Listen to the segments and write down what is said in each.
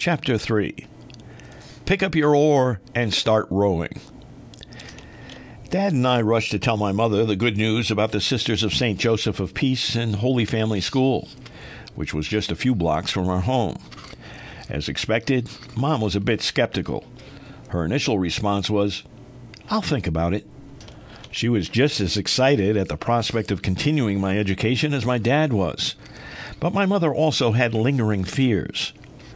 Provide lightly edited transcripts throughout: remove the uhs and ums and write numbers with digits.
Chapter 3. Pick up your oar and start rowing. Dad and I rushed to tell my mother the good news about the Sisters of St. Joseph of Peace and Holy Family School, which was just a few blocks from our home. As expected, Mom was a bit skeptical. Her initial response was, "I'll think about it." She was just as excited at the prospect of continuing my education as my dad was. But my mother also had lingering fears.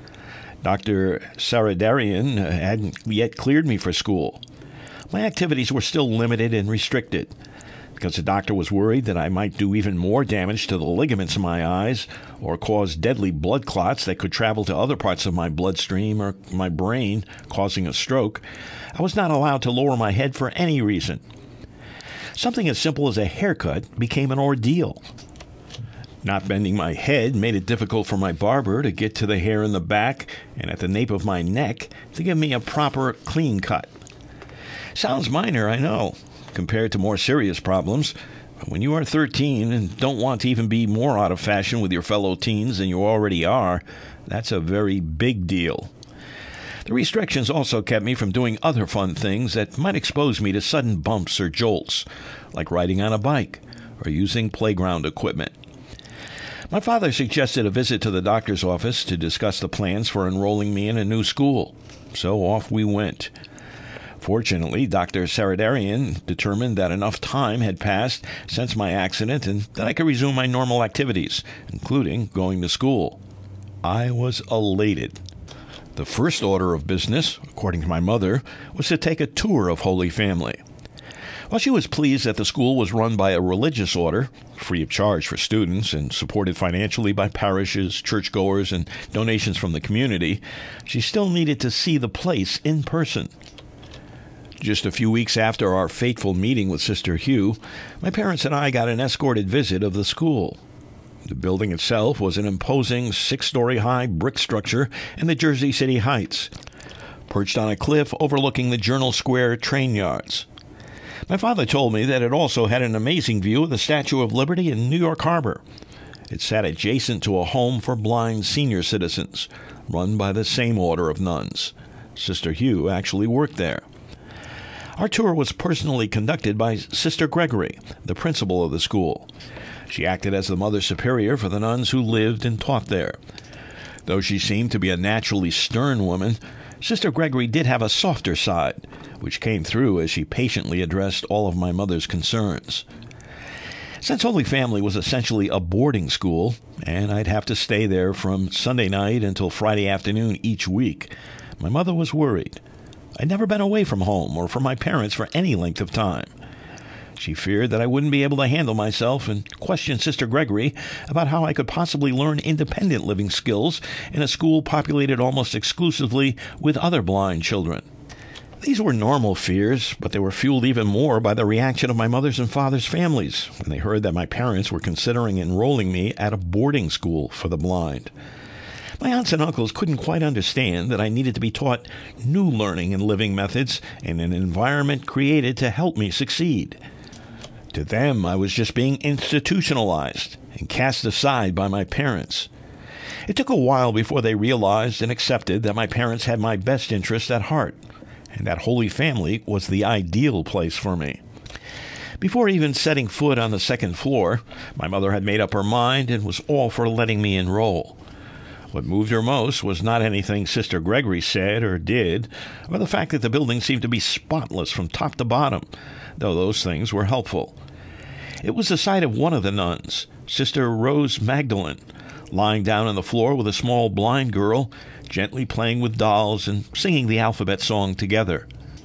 Dr. Saradarian hadn't yet cleared me for school. My activities were still limited and restricted, because the doctor was worried that I might do even more damage to the ligaments in my eyes or cause deadly blood clots that could travel to other parts of my bloodstream or my brain, causing a stroke. I was not allowed to lower my head for any reason. Something as simple as a haircut became an ordeal. Not bending my head made it difficult for my barber to get to the hair in the back and at the nape of my neck to give me a proper clean cut. Sounds minor, I know, compared to more serious problems. But when you are 13 and don't want to even be more out of fashion with your fellow teens than you already are, that's a very big deal. The restrictions also kept me from doing other fun things that might expose me to sudden bumps or jolts, like riding on a bike or using playground equipment. My father suggested a visit to the doctor's office to discuss the plans for enrolling me in a new school, so off we went. Fortunately, Dr. Saradarian determined that enough time had passed since my accident and that I could resume my normal activities, including going to school. I was elated. The first order of business, according to my mother, was to take a tour of Holy Family. While she was pleased that the school was run by a religious order, free of charge for students and supported financially by parishes, churchgoers, and donations from the community, she still needed to see the place in person. Just a few weeks after our fateful meeting with Sister Hugh, my parents and I got an escorted visit of the school. The building itself was an imposing 6-story-high brick structure in the Jersey City Heights, perched on a cliff overlooking the Journal Square train yards. My father told me that it also had an amazing view of the Statue of Liberty in New York Harbor. It sat adjacent to a home for blind senior citizens, run by the same order of nuns. Sister Hugh actually worked there. Our tour was personally conducted by Sister Gregory, the principal of the school. She acted as the Mother Superior for the nuns who lived and taught there. Though she seemed to be a naturally stern woman, Sister Gregory did have a softer side, which came through as she patiently addressed all of my mother's concerns. Since Holy Family was essentially a boarding school, and I'd have to stay there from Sunday night until Friday afternoon each week, my mother was worried. I'd never been away from home or from my parents for any length of time. She feared that I wouldn't be able to handle myself and questioned Sister Gregory about how I could possibly learn independent living skills in a school populated almost exclusively with other blind children. These were normal fears, but they were fueled even more by the reaction of my mother's and father's families when they heard that my parents were considering enrolling me at a boarding school for the blind. My aunts and uncles couldn't quite understand that I needed to be taught new learning and living methods in an environment created to help me succeed. To them, I was just being institutionalized and cast aside by my parents. It took a while before they realized and accepted that my parents had my best interests at heart, and that Holy Family was the ideal place for me. Before even setting foot on the second floor, my mother had made up her mind and was all for letting me enroll. What moved her most was not anything Sister Gregory said or did, or the fact that the building seemed to be spotless from top to bottom, though those things were helpful. It was the sight of one of the nuns, Sister Rose Magdalene, lying down on the floor with a small blind girl, gently playing with dolls and singing the alphabet song together.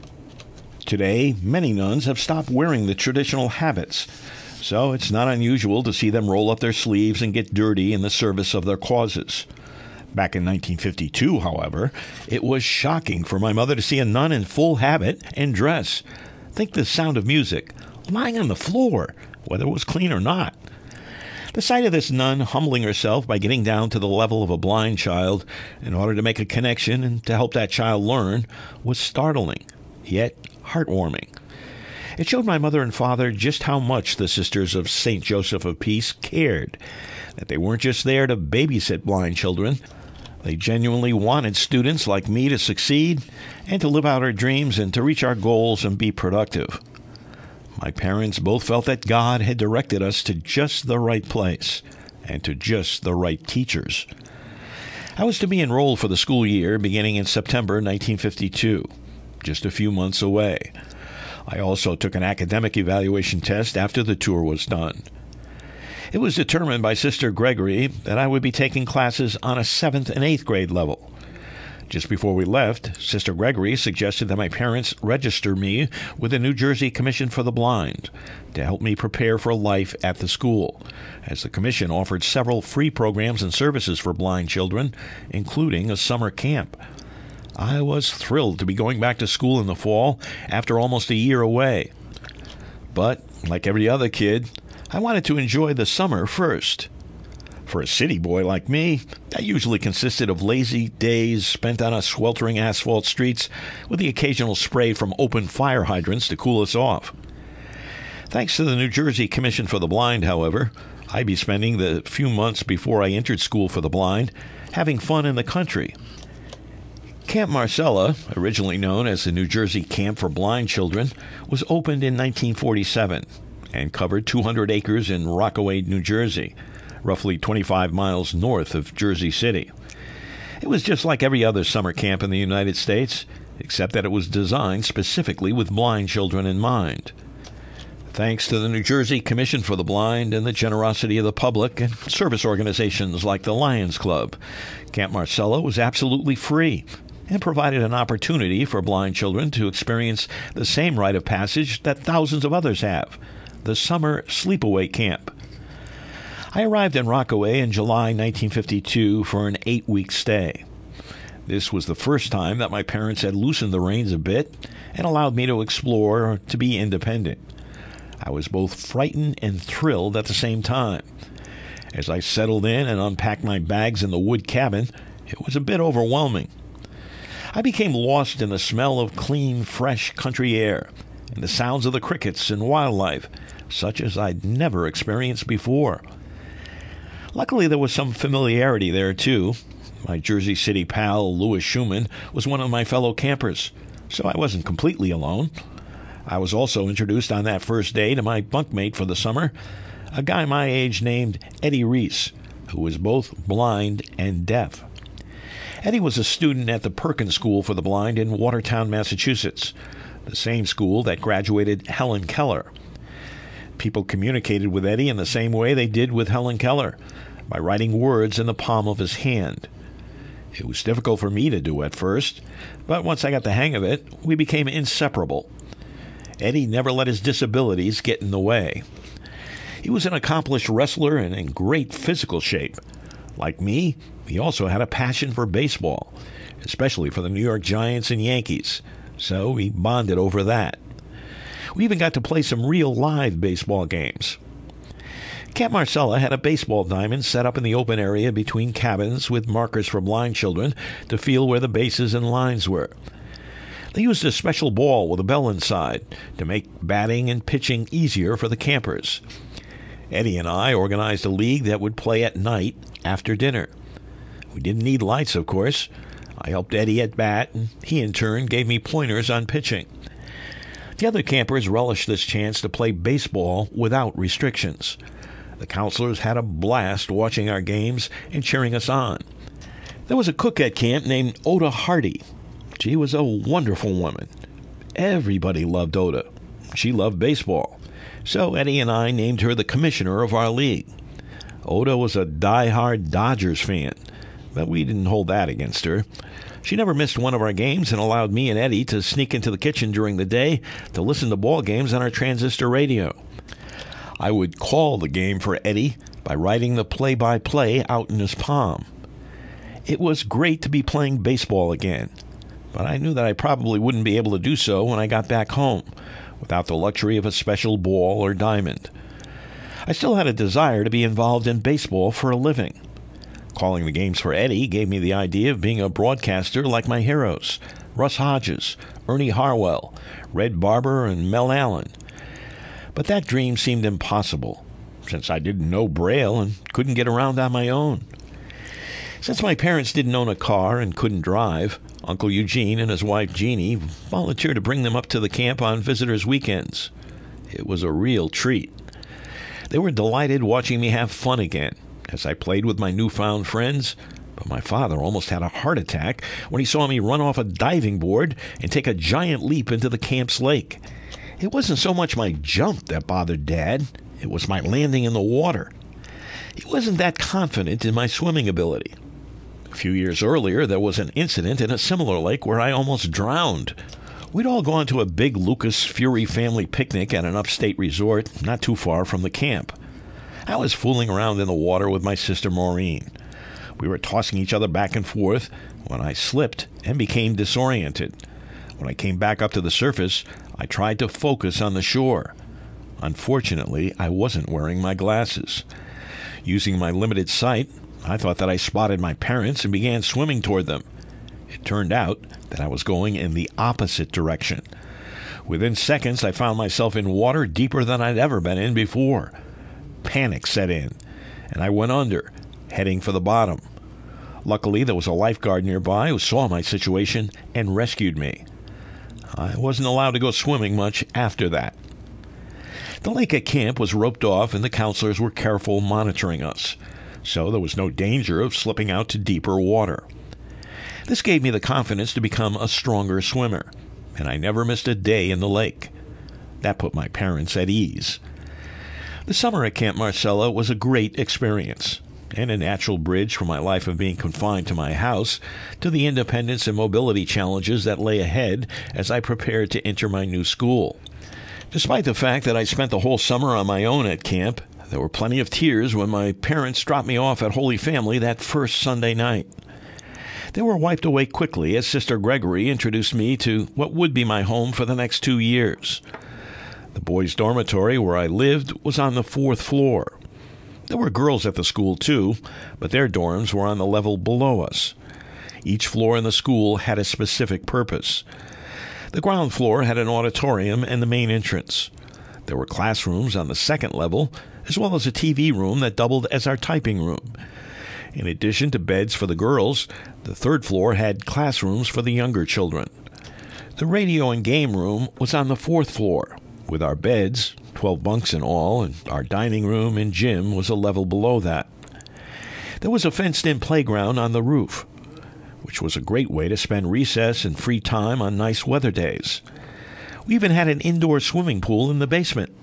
Today, many nuns have stopped wearing the traditional habits, so it's not unusual to see them roll up their sleeves and get dirty in the service of their causes. Back in 1952, however, it was shocking for my mother to see a nun in full habit and dress. Think the sound of music, lying on the floor, whether it was clean or not. The sight of this nun humbling herself by getting down to the level of a blind child in order to make a connection and to help that child learn was startling, yet heartwarming. It showed my mother and father just how much the Sisters of St. Joseph of Peace cared, that they weren't just there to babysit blind children, They genuinely wanted students like me to succeed and to live out our dreams and to reach our goals and be productive. My parents both felt that God had directed us to just the right place and to just the right teachers. I was to be enrolled for the school year beginning in September 1952, just a few months away. I also took an academic evaluation test after the tour was done. It was determined by Sister Gregory that I would be taking classes on a 7th and 8th grade level. Just before we left, Sister Gregory suggested that my parents register me with the New Jersey Commission for the Blind to help me prepare for life at the school, as the commission offered several free programs and services for blind children, including a summer camp. I was thrilled to be going back to school in the fall after almost a year away. But, like every other kid, I wanted to enjoy the summer first. For a city boy like me, that usually consisted of lazy days spent on our sweltering asphalt streets with the occasional spray from open fire hydrants to cool us off. Thanks to the New Jersey Commission for the Blind, however, I'd be spending the few months before I entered school for the blind having fun in the country. Camp Marcella, originally known as the New Jersey Camp for Blind Children, was opened in 1947 and covered 200 acres in Rockaway, New Jersey, roughly 25 miles north of Jersey City. It was just like every other summer camp in the United States, except that it was designed specifically with blind children in mind. Thanks to the New Jersey Commission for the Blind and the generosity of the public and service organizations like the Lions Club, Camp Marcella was absolutely free and provided an opportunity for blind children to experience the same rite of passage that thousands of others have, the summer sleepaway camp. I arrived in Rockaway in July 1952 for an 8-week stay. This was the first time that my parents had loosened the reins a bit and allowed me to explore or to be independent. I was both frightened and thrilled at the same time. As I settled in and unpacked my bags in the wood cabin, it was a bit overwhelming. I became lost in the smell of clean, fresh country air and the sounds of the crickets and wildlife, such as I'd never experienced before. Luckily, there was some familiarity there, too. My Jersey City pal, Louis Schumann, was one of my fellow campers, so I wasn't completely alone. I was also introduced on that first day to my bunkmate for the summer, a guy my age named Eddie Reese, who was both blind and deaf. Eddie was a student at the Perkins School for the Blind in Watertown, Massachusetts, the same school that graduated Helen Keller. People communicated with Eddie in the same way they did with Helen Keller, by writing words in the palm of his hand. It was difficult for me to do at first, but once I got the hang of it, we became inseparable. Eddie never let his disabilities get in the way. He was an accomplished wrestler and in great physical shape. Like me, he also had a passion for baseball, especially for the New York Giants and Yankees, so we bonded over that. We even got to play some real live baseball games. Camp Marcella had a baseball diamond set up in the open area between cabins with markers for blind children to feel where the bases and lines were. They used a special ball with a bell inside to make batting and pitching easier for the campers. Eddie and I organized a league that would play at night after dinner. We didn't need lights, of course. I helped Eddie at bat, and he in turn gave me pointers on pitching. The other campers relished this chance to play baseball without restrictions. The counselors had a blast watching our games and cheering us on. There was a cook at camp named Oda Hardy. She was a wonderful woman. Everybody loved Oda. She loved baseball. So Eddie and I named her the commissioner of our league. Oda was a die-hard Dodgers fan, but we didn't hold that against her. She never missed one of our games and allowed me and Eddie to sneak into the kitchen during the day to listen to ball games on our transistor radio. I would call the game for Eddie by writing the play-by-play out in his palm. It was great to be playing baseball again, but I knew that I probably wouldn't be able to do so when I got back home, without the luxury of a special ball or diamond. I still had a desire to be involved in baseball for a living. Calling the games for Eddie gave me the idea of being a broadcaster like my heroes, Russ Hodges, Ernie Harwell, Red Barber, and Mel Allen. But that dream seemed impossible, since I didn't know Braille and couldn't get around on my own. Since my parents didn't own a car and couldn't drive, Uncle Eugene and his wife Jeannie volunteered to bring them up to the camp on visitors' weekends. It was a real treat. They were delighted watching me have fun again as I played with my newfound friends, but my father almost had a heart attack when he saw me run off a diving board and take a giant leap into the camp's lake. It wasn't so much my jump that bothered Dad, it was my landing in the water. He wasn't that confident in my swimming ability. A few years earlier, there was an incident in a similar lake where I almost drowned. We'd all gone to a big Lucas Fury family picnic at an upstate resort not too far from the camp. I was fooling around in the water with my sister Maureen. We were tossing each other back and forth when I slipped and became disoriented. When I came back up to the surface, I tried to focus on the shore. Unfortunately, I wasn't wearing my glasses. Using my limited sight, I thought that I spotted my parents and began swimming toward them. It turned out that I was going in the opposite direction. Within seconds, I found myself in water deeper than I'd ever been in before. Panic set in, and I went under, heading for the bottom. Luckily, there was a lifeguard nearby who saw my situation and rescued me. I wasn't allowed to go swimming much after that. The lake at camp was roped off, and the counselors were careful monitoring us, so there was no danger of slipping out to deeper water. This gave me the confidence to become a stronger swimmer, and I never missed a day in the lake. That put my parents at ease. The summer at Camp Marcella was a great experience, and a natural bridge from my life of being confined to my house to the independence and mobility challenges that lay ahead as I prepared to enter my new school. Despite the fact that I spent the whole summer on my own at camp, there were plenty of tears when my parents dropped me off at Holy Family that first Sunday night. They were wiped away quickly as Sister Gregory introduced me to what would be my home for the next 2 years. The boys' dormitory where I lived was on the 4th floor. There were girls at the school too, but their dorms were on the level below us. Each floor in the school had a specific purpose. The ground floor had an auditorium and the main entrance. There were classrooms on the 2nd level, as well as a TV room that doubled as our typing room. In addition to beds for the girls, the 3rd floor had classrooms for the younger children. The radio and game room was on the 4th floor, with our beds, 12 bunks in all, and our dining room and gym was a level below that. There was a fenced-in playground on the roof, which was a great way to spend recess and free time on nice weather days. We even had an indoor swimming pool in the basement.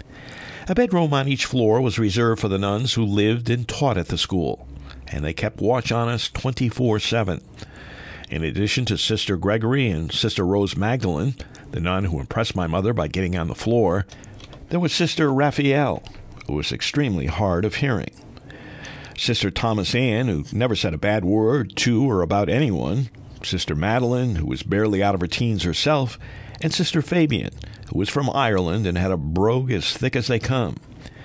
A bedroom on each floor was reserved for the nuns who lived and taught at the school, and they kept watch on us 24/7. In addition to Sister Gregory and Sister Rose Magdalene, the nun who impressed my mother by getting on the floor, there was Sister Raphael, who was extremely hard of hearing. Sister Thomas Ann, who never said a bad word to or about anyone, Sister Madeline, who was barely out of her teens herself, and Sister Fabian, who was from Ireland and had a brogue as thick as they come.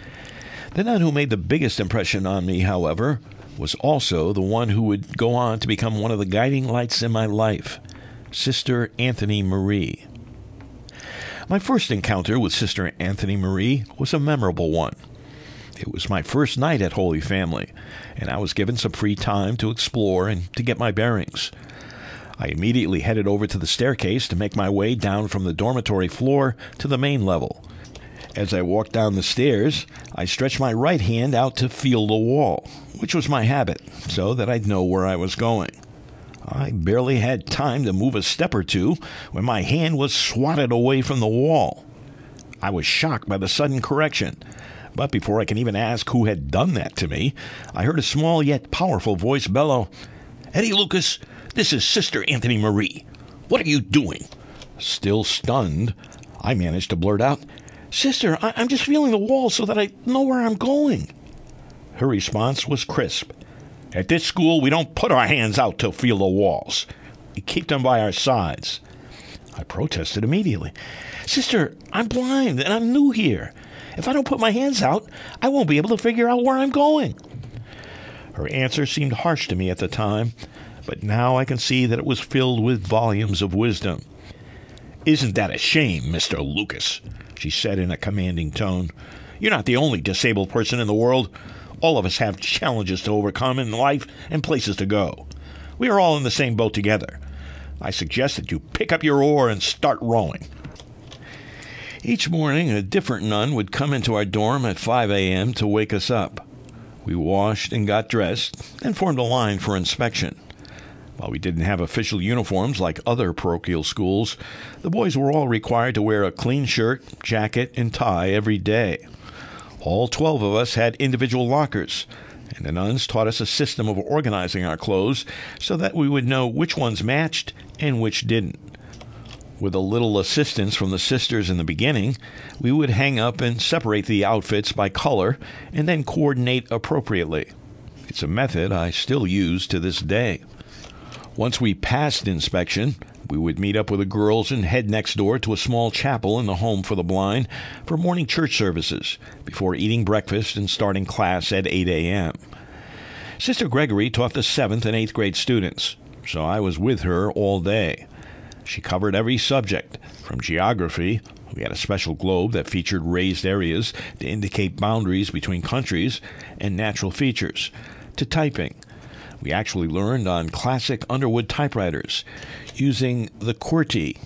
The nun who made the biggest impression on me, however, was also the one who would go on to become one of the guiding lights in my life, Sister Anthony Marie. My first encounter with Sister Anthony Marie was a memorable one. It was my first night at Holy Family, and I was given some free time to explore and to get my bearings. I immediately headed over to the staircase to make my way down from the dormitory floor to the main level. As I walked down the stairs, I stretched my right hand out to feel the wall, which was my habit, so that I'd know where I was going. I barely had time to move a step or two when my hand was swatted away from the wall. I was shocked by the sudden correction, but before I can even ask who had done that to me, I heard a small yet powerful voice bellow, "Eddie Lucas, this is Sister Anthony Marie. What are you doing?" Still stunned, I managed to blurt out, "Sister, I'm just feeling the wall so that I know where I'm going." Her response was crisp. "At this school, we don't put our hands out to feel the walls. We keep them by our sides." I protested immediately. "Sister, I'm blind and I'm new here. If I don't put my hands out, I won't be able to figure out where I'm going." Her answer seemed harsh to me at the time, but now I can see that it was filled with volumes of wisdom. "Isn't that a shame, Mr. Lucas?" she said in a commanding tone. "You're not the only disabled person in the world. All of us have challenges to overcome in life and places to go. We are all in the same boat together. I suggest that you pick up your oar and start rowing." Each morning, a different nun would come into our dorm at 5 a.m. to wake us up. We washed and got dressed, and formed a line for inspection. While we didn't have official uniforms like other parochial schools, the boys were all required to wear a clean shirt, jacket, and tie every day. All 12 of us had individual lockers, and the nuns taught us a system of organizing our clothes so that we would know which ones matched and which didn't. With a little assistance from the sisters in the beginning, we would hang up and separate the outfits by color and then coordinate appropriately. It's a method I still use to this day. Once we passed inspection, we would meet up with the girls and head next door to a small chapel in the Home for the Blind for morning church services before eating breakfast and starting class at 8 a.m. Sister Gregory taught the 7th and 8th grade students, so I was with her all day. She covered every subject, from geography — we had a special globe that featured raised areas to indicate boundaries between countries and natural features — to typing. We actually learned on classic Underwood typewriters using the QWERTY,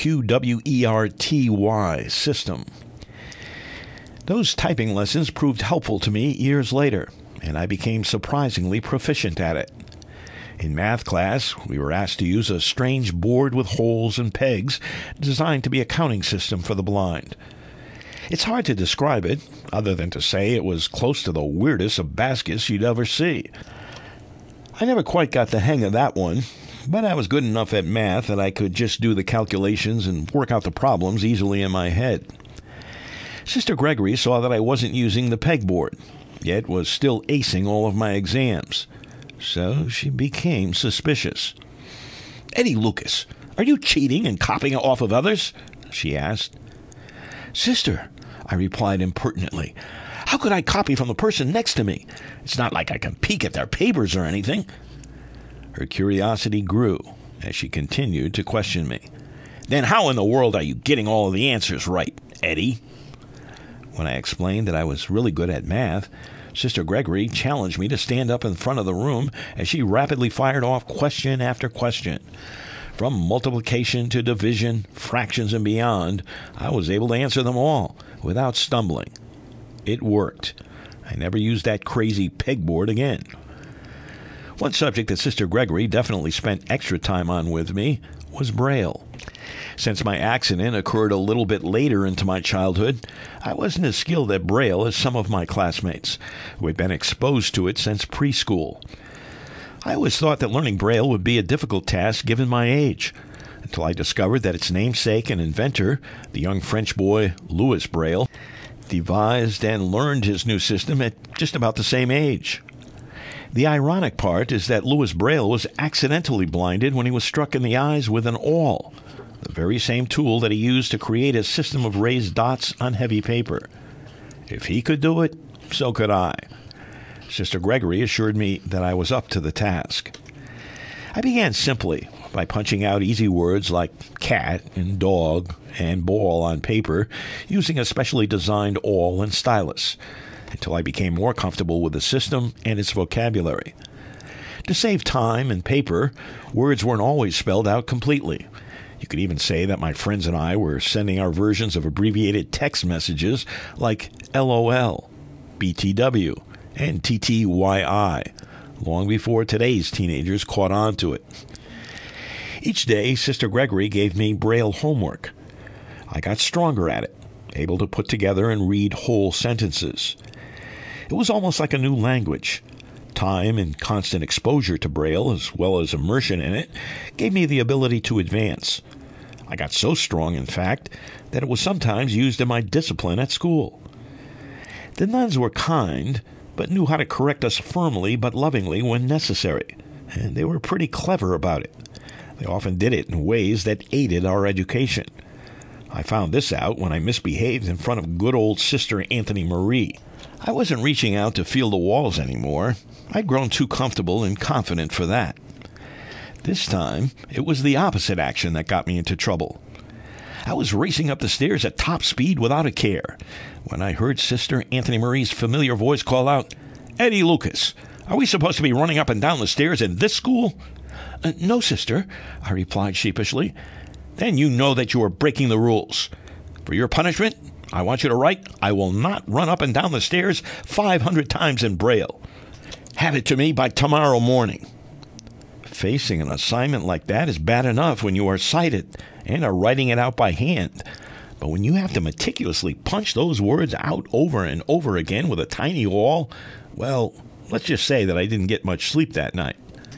QWERTY system. Those typing lessons proved helpful to me years later, and I became surprisingly proficient at it. In math class, we were asked to use a strange board with holes and pegs designed to be a counting system for the blind. It's hard to describe it, other than to say it was close to the weirdest abacus you'd ever see. I never quite got the hang of that one, but I was good enough at math that I could just do the calculations and work out the problems easily in my head. Sister Gregory saw that I wasn't using the pegboard, yet was still acing all of my exams. So she became suspicious. "Eddie Lucas, are you cheating and copying off of others?" she asked. "Sister," I replied impertinently, "how could I copy from the person next to me? It's not like I can peek at their papers or anything." Her curiosity grew as she continued to question me. "Then how in the world are you getting all of the answers right, Eddie?" When I explained that I was really good at math, Sister Gregory challenged me to stand up in front of the room as she rapidly fired off question after question. From multiplication to division, fractions, and beyond, I was able to answer them all without stumbling. It worked. I never used that crazy pegboard again. One subject that Sister Gregory definitely spent extra time on with me was Braille. Since my accident occurred a little bit later into my childhood, I wasn't as skilled at Braille as some of my classmates, who had been exposed to it since preschool. I always thought that learning Braille would be a difficult task given my age, until I discovered that its namesake and inventor, the young French boy Louis Braille, devised and learned his new system at just about the same age. The ironic part is that Louis Braille was accidentally blinded when he was struck in the eyes with an awl, the very same tool that he used to create a system of raised dots on heavy paper. If he could do it, so could I. Sister Gregory assured me that I was up to the task. I began simply by punching out easy words like cat and dog and ball on paper using a specially designed awl and stylus, until I became more comfortable with the system and its vocabulary. To save time and paper, words weren't always spelled out completely. You could even say that my friends and I were sending our versions of abbreviated text messages like LOL, BTW, and TTYI, long before today's teenagers caught on to it. Each day, Sister Gregory gave me Braille homework. I got stronger at it, able to put together and read whole sentences. It was almost like a new language. Time and constant exposure to Braille, as well as immersion in it, gave me the ability to advance. I got so strong, in fact, that it was sometimes used in my discipline at school. The nuns were kind, but knew how to correct us firmly but lovingly when necessary, and they were pretty clever about it. They often did it in ways that aided our education. I found this out when I misbehaved in front of good old Sister Anthony Marie. I wasn't reaching out to feel the walls anymore. I'd grown too comfortable and confident for that. This time, it was the opposite action that got me into trouble. I was racing up the stairs at top speed without a care when I heard Sister Anthony Marie's familiar voice call out, Eddie Lucas, are we supposed to be running up and down the stairs in this school? No, sister, I replied sheepishly. Then you know that you are breaking the rules. For your punishment, I want you to write, I will not run up and down the stairs 500 times in Braille. Have it to me by tomorrow morning. Facing an assignment like that is bad enough when you are sighted and are writing it out by hand. But when you have to meticulously punch those words out over and over again with a tiny awl, well, let's just say that I didn't get much sleep that night.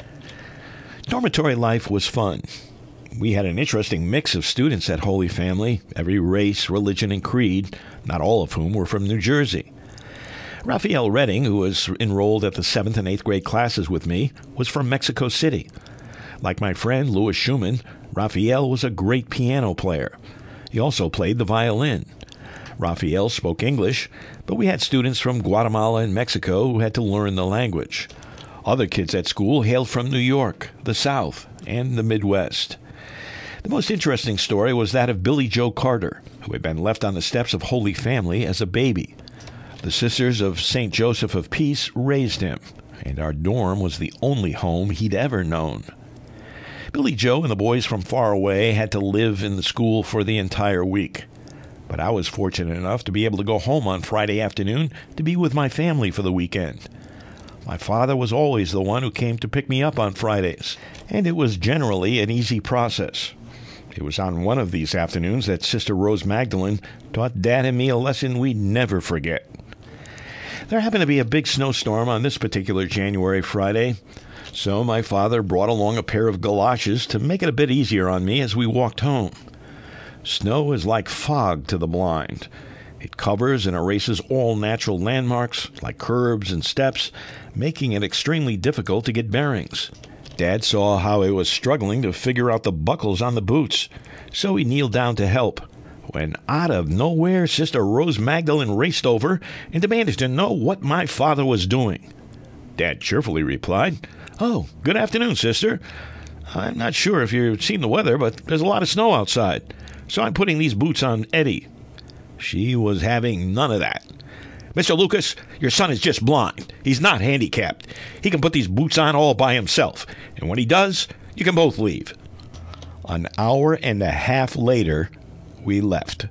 Dormitory life was fun. We had an interesting mix of students at Holy Family, every race, religion, and creed, not all of whom were from New Jersey. Raphael Redding, who was enrolled at the 7th and 8th grade classes with me, was from Mexico City. Like my friend Louis Schumann, Raphael was a great piano player. He also played the violin. Raphael spoke English, but we had students from Guatemala and Mexico who had to learn the language. Other kids at school hailed from New York, the South, and the Midwest. The most interesting story was that of Billy Joe Carter, who had been left on the steps of Holy Family as a baby. The Sisters of St. Joseph of Peace raised him, and our dorm was the only home he'd ever known. Billy Joe and the boys from far away had to live in the school for the entire week. But I was fortunate enough to be able to go home on Friday afternoon to be with my family for the weekend. My father was always the one who came to pick me up on Fridays, and it was generally an easy process. It was on one of these afternoons that Sister Rose Magdalene taught Dad and me a lesson we'd never forget. There happened to be a big snowstorm on this particular January Friday, so my father brought along a pair of galoshes to make it a bit easier on me as we walked home. Snow is like fog to the blind. It covers and erases all natural landmarks, like curbs and steps, making it extremely difficult to get bearings. Dad saw how I was struggling to figure out the buckles on the boots, so he kneeled down to help. When out of nowhere, Sister Rose Magdalene raced over and demanded to know what my father was doing. Dad cheerfully replied, "Oh, good afternoon, sister. I'm not sure if you've seen the weather, but there's a lot of snow outside, so I'm putting these boots on Eddie." She was having none of that. "Mr. Lucas, your son is just blind. He's not handicapped. He can put these boots on all by himself, and when he does, you can both leave." An hour and a half later, we left.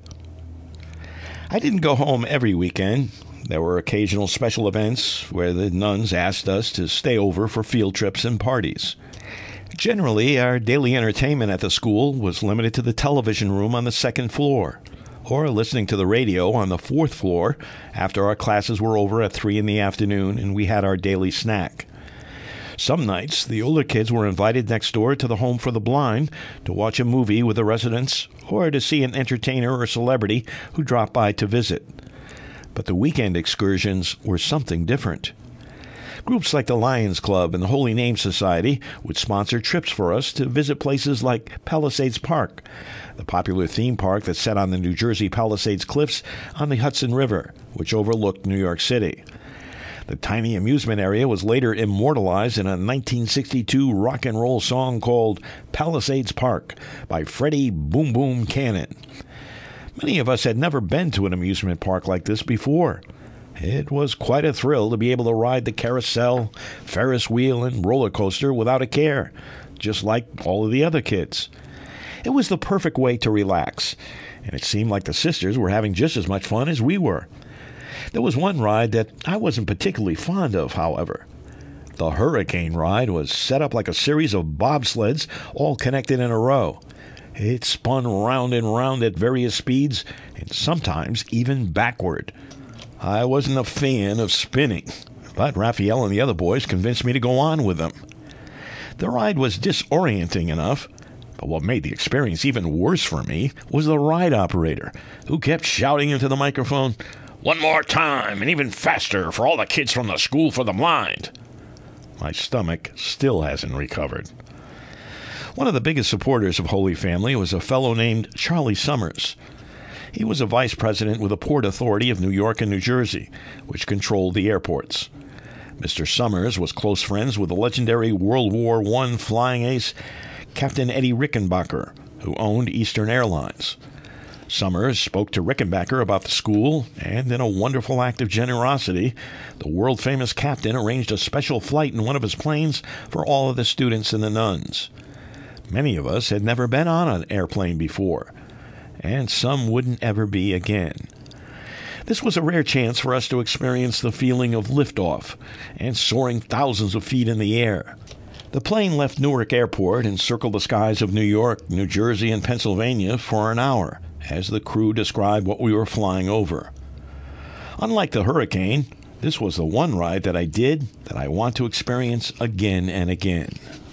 I didn't go home every weekend. There were occasional special events where the nuns asked us to stay over for field trips and parties. Generally, our daily entertainment at the school was limited to the television room on the second floor, or listening to the radio on the fourth floor after our classes were over at 3 in the afternoon and we had our daily snack. Some nights, the older kids were invited next door to the Home for the Blind to watch a movie with the residents or to see an entertainer or celebrity who dropped by to visit. But the weekend excursions were something different. Groups like the Lions Club and the Holy Name Society would sponsor trips for us to visit places like Palisades Park, the popular theme park that sat on the New Jersey Palisades Cliffs on the Hudson River, which overlooked New York City. The tiny amusement area was later immortalized in a 1962 rock and roll song called Palisades Park by Freddie Boom Boom Cannon. Many of us had never been to an amusement park like this before. It was quite a thrill to be able to ride the carousel, Ferris wheel, and roller coaster without a care, just like all of the other kids. It was the perfect way to relax, and it seemed like the sisters were having just as much fun as we were. There was one ride that I wasn't particularly fond of, however. The Hurricane ride was set up like a series of bobsleds all connected in a row. It spun round and round at various speeds, and sometimes even backward. I wasn't a fan of spinning, but Raphael and the other boys convinced me to go on with them. The ride was disorienting enough, but what made the experience even worse for me was the ride operator, who kept shouting into the microphone, "One more time, and even faster for all the kids from the School for the Blind." My stomach still hasn't recovered. One of the biggest supporters of Holy Family was a fellow named Charlie Summers. He was a vice president with the Port Authority of New York and New Jersey, which controlled the airports. Mr. Summers was close friends with the legendary World War I flying ace Captain Eddie Rickenbacker, who owned Eastern Airlines. Summers spoke to Rickenbacker about the school, and in a wonderful act of generosity, the world-famous captain arranged a special flight in one of his planes for all of the students and the nuns. Many of us had never been on an airplane before, and some wouldn't ever be again. This was a rare chance for us to experience the feeling of liftoff and soaring thousands of feet in the air. The plane left Newark Airport and circled the skies of New York, New Jersey, and Pennsylvania for an hour, as the crew described what we were flying over. Unlike the Hurricane, this was the one ride that I want to experience again and again.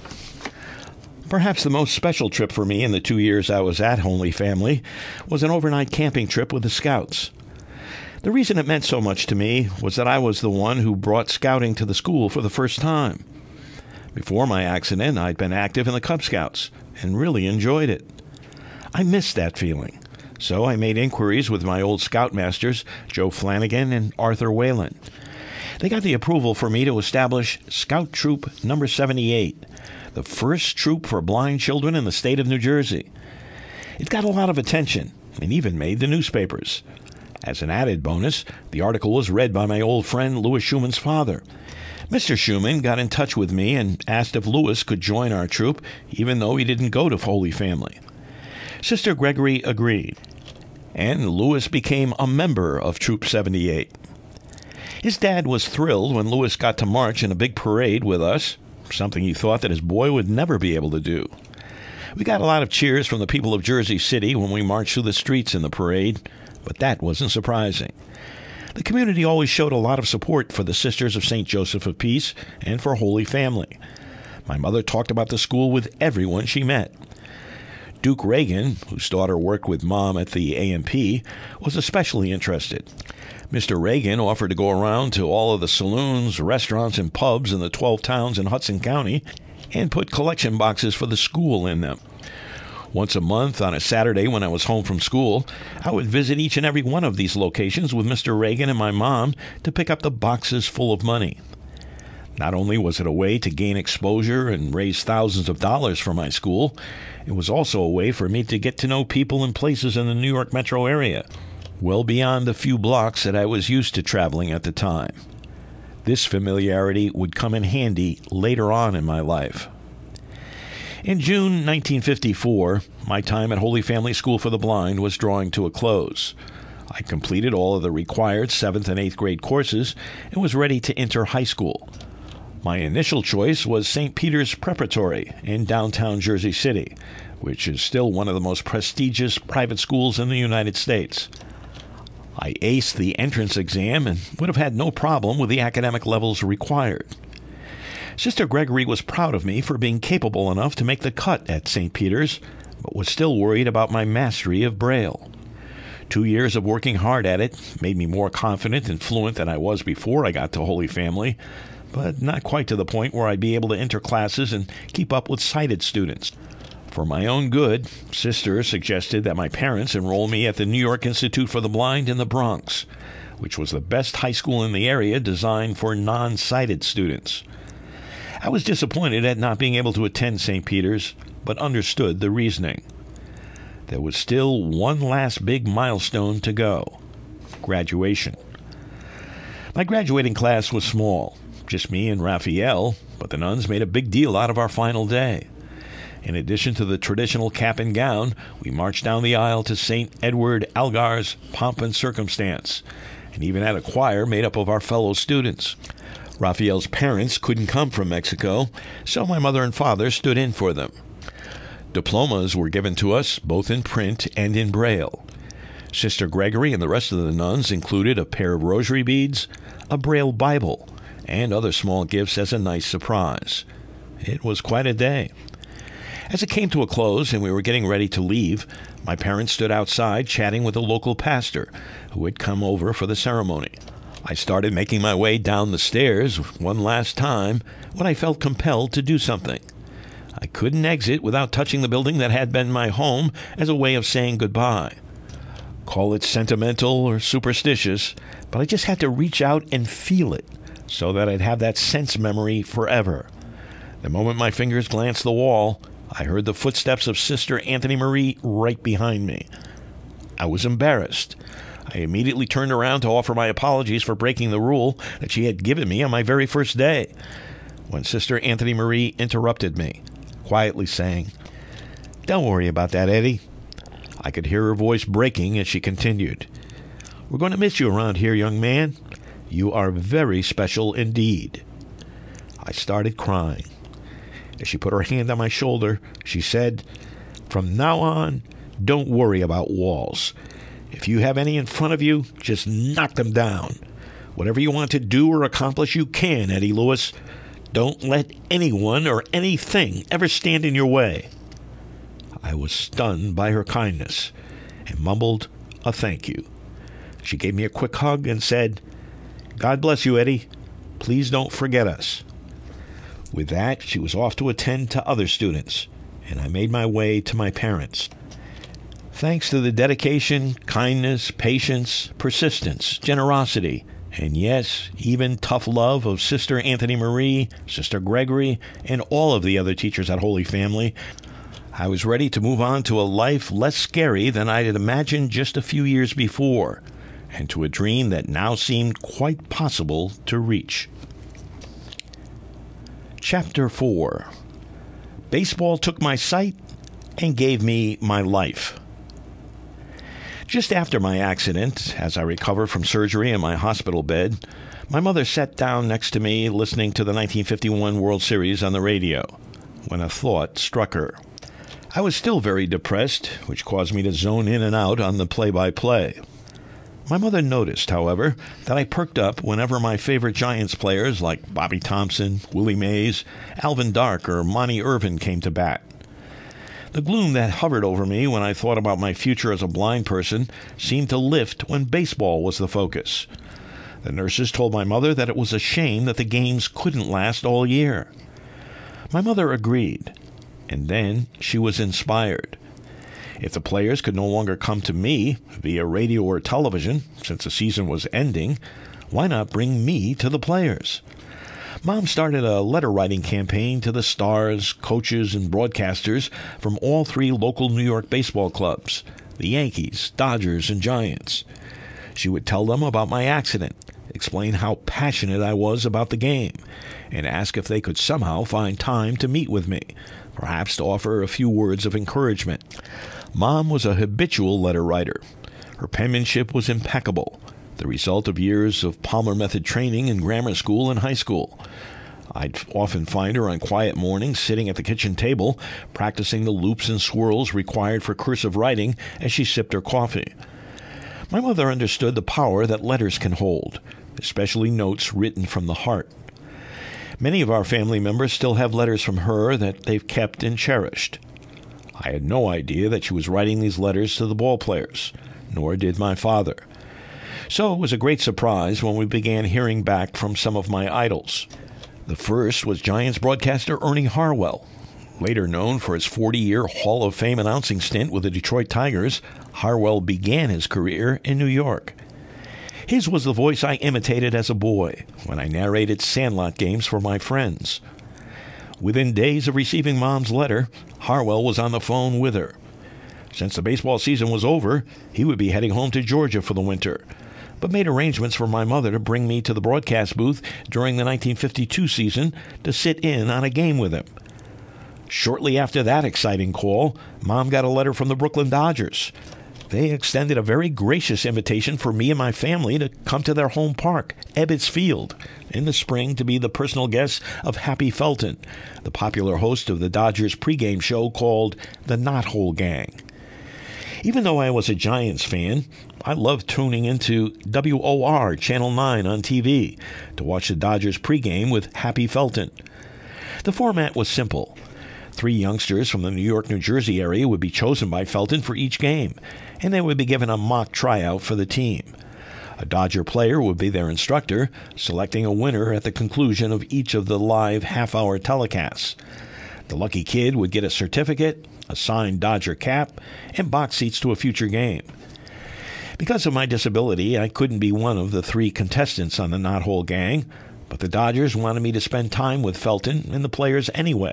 Perhaps the most special trip for me in the 2 years I was at Holy Family was an overnight camping trip with the Scouts. The reason it meant so much to me was that I was the one who brought scouting to the school for the first time. Before my accident, I'd been active in the Cub Scouts and really enjoyed it. I missed that feeling, so I made inquiries with my old Scoutmasters, Joe Flanagan and Arthur Whalen. They got the approval for me to establish Scout Troop No. 78, the first troop for blind children in the state of New Jersey. It got a lot of attention and even made the newspapers. As an added bonus, the article was read by my old friend Louis Schumann's father. Mr. Schumann got in touch with me and asked if Louis could join our troop, even though he didn't go to Holy Family. Sister Gregory agreed, and Louis became a member of Troop 78. His dad was thrilled when Louis got to march in a big parade with us, something he thought that his boy would never be able to do. We got a lot of cheers from the people of Jersey City when we marched through the streets in the parade, but that wasn't surprising. The community always showed a lot of support for the Sisters of St. Joseph of Peace and for Holy Family. My mother talked about the school with everyone she met. Duke Reagan, whose daughter worked with Mom at the A&P, was especially interested. Mr. Reagan offered to go around to all of the saloons, restaurants, and pubs in the 12 towns in Hudson County and put collection boxes for the school in them. Once a month, on a Saturday when I was home from school, I would visit each and every one of these locations with Mr. Reagan and my mom to pick up the boxes full of money. Not only was it a way to gain exposure and raise thousands of dollars for my school, it was also a way for me to get to know people and places in the New York metro area, well beyond the few blocks that I was used to traveling at the time. This familiarity would come in handy later on in my life. In June 1954, my time at Holy Family School for the Blind was drawing to a close. I completed all of the required 7th and 8th grade courses and was ready to enter high school. My initial choice was St. Peter's Preparatory in downtown Jersey City, which is still one of the most prestigious private schools in the United States. I aced the entrance exam and would have had no problem with the academic levels required. Sister Gregory was proud of me for being capable enough to make the cut at St. Peter's, but was still worried about my mastery of Braille. 2 years of working hard at it made me more confident and fluent than I was before I got to Holy Family, but not quite to the point where I'd be able to enter classes and keep up with sighted students. For my own good, Sister suggested that my parents enroll me at the New York Institute for the Blind in the Bronx, which was the best high school in the area designed for non-sighted students. I was disappointed at not being able to attend St. Peter's, but understood the reasoning. There was still one last big milestone to go: graduation. My graduating class was small, just me and Raphael, but the nuns made a big deal out of our final day. In addition to the traditional cap and gown, we marched down the aisle to St. Edward Algar's Pomp and Circumstance, and even had a choir made up of our fellow students. Raphael's parents couldn't come from Mexico, so my mother and father stood in for them. Diplomas were given to us, both in print and in Braille. Sister Gregory and the rest of the nuns included a pair of rosary beads, a Braille Bible, and other small gifts as a nice surprise. It was quite a day. As it came to a close and we were getting ready to leave, my parents stood outside chatting with a local pastor who had come over for the ceremony. I started making my way down the stairs one last time when I felt compelled to do something. I couldn't exit without touching the building that had been my home as a way of saying goodbye. Call it sentimental or superstitious, but I just had to reach out and feel it so that I'd have that sense memory forever. The moment my fingers glanced the wall, I heard the footsteps of Sister Anthony Marie right behind me. I was embarrassed. I immediately turned around to offer my apologies for breaking the rule that she had given me on my very first day, when Sister Anthony Marie interrupted me, quietly saying, "Don't worry about that, Eddie." I could hear her voice breaking as she continued, "We're going to miss you around here, young man. You are very special indeed." I started crying. As she put her hand on my shoulder, she said, "From now on, don't worry about walls. If you have any in front of you, just knock them down. Whatever you want to do or accomplish, you can, Eddie Lewis. Don't let anyone or anything ever stand in your way." I was stunned by her kindness and mumbled a thank you. She gave me a quick hug and said, "God bless you, Eddie. Please don't forget us." With that, she was off to attend to other students, and I made my way to my parents. Thanks to the dedication, kindness, patience, persistence, generosity, and yes, even tough love of Sister Anthony Marie, Sister Gregory, and all of the other teachers at Holy Family, I was ready to move on to a life less scary than I had imagined just a few years before, and to a dream that now seemed quite possible to reach. Chapter 4. Baseball took my sight and gave me my life. Just after my accident, as I recovered from surgery in my hospital bed, my mother sat down next to me listening to the 1951 World Series on the radio, when a thought struck her. I was still very depressed, which caused me to zone in and out on the play-by-play. My mother noticed, however, that I perked up whenever my favorite Giants players like Bobby Thompson, Willie Mays, Alvin Dark, or Monty Irvin came to bat. The gloom that hovered over me when I thought about my future as a blind person seemed to lift when baseball was the focus. The nurses told my mother that it was a shame that the games couldn't last all year. My mother agreed, and then she was inspired. If the players could no longer come to me via radio or television, since the season was ending, why not bring me to the players? Mom started a letter-writing campaign to the stars, coaches, and broadcasters from all three local New York baseball clubs, the Yankees, Dodgers, and Giants. She would tell them about my accident, explain how passionate I was about the game, and ask if they could somehow find time to meet with me, perhaps to offer a few words of encouragement. Mom was a habitual letter writer. Her penmanship was impeccable, the result of years of Palmer Method training in grammar school and high school. I'd often find her on quiet mornings sitting at the kitchen table, practicing the loops and swirls required for cursive writing as she sipped her coffee. My mother understood the power that letters can hold, especially notes written from the heart. Many of our family members still have letters from her that they've kept and cherished. I had no idea that she was writing these letters to the ball players, nor did my father. So it was a great surprise when we began hearing back from some of my idols. The first was Giants broadcaster Ernie Harwell. Later known for his 40-year Hall of Fame announcing stint with the Detroit Tigers, Harwell began his career in New York. His was the voice I imitated as a boy when I narrated Sandlot games for my friends. Within days of receiving Mom's letter, Harwell was on the phone with her. Since the baseball season was over, he would be heading home to Georgia for the winter, but made arrangements for my mother to bring me to the broadcast booth during the 1952 season to sit in on a game with him. Shortly after that exciting call, Mom got a letter from the Brooklyn Dodgers. They extended a very gracious invitation for me and my family to come to their home park, Ebbets Field, in the spring to be the personal guests of Happy Felton, the popular host of the Dodgers pregame show called The Knothole Gang. Even though I was a Giants fan, I loved tuning into WOR Channel 9 on TV to watch the Dodgers pregame with Happy Felton. The format was simple. 3 youngsters from the New York, New Jersey area would be chosen by Felton for each game, and they would be given a mock tryout for the team. A Dodger player would be their instructor, selecting a winner at the conclusion of each of the live half-hour telecasts. The lucky kid would get a certificate, a signed Dodger cap, and box seats to a future game. Because of my disability, I couldn't be one of the 3 contestants on the Knothole Gang, but the Dodgers wanted me to spend time with Felton and the players anyway.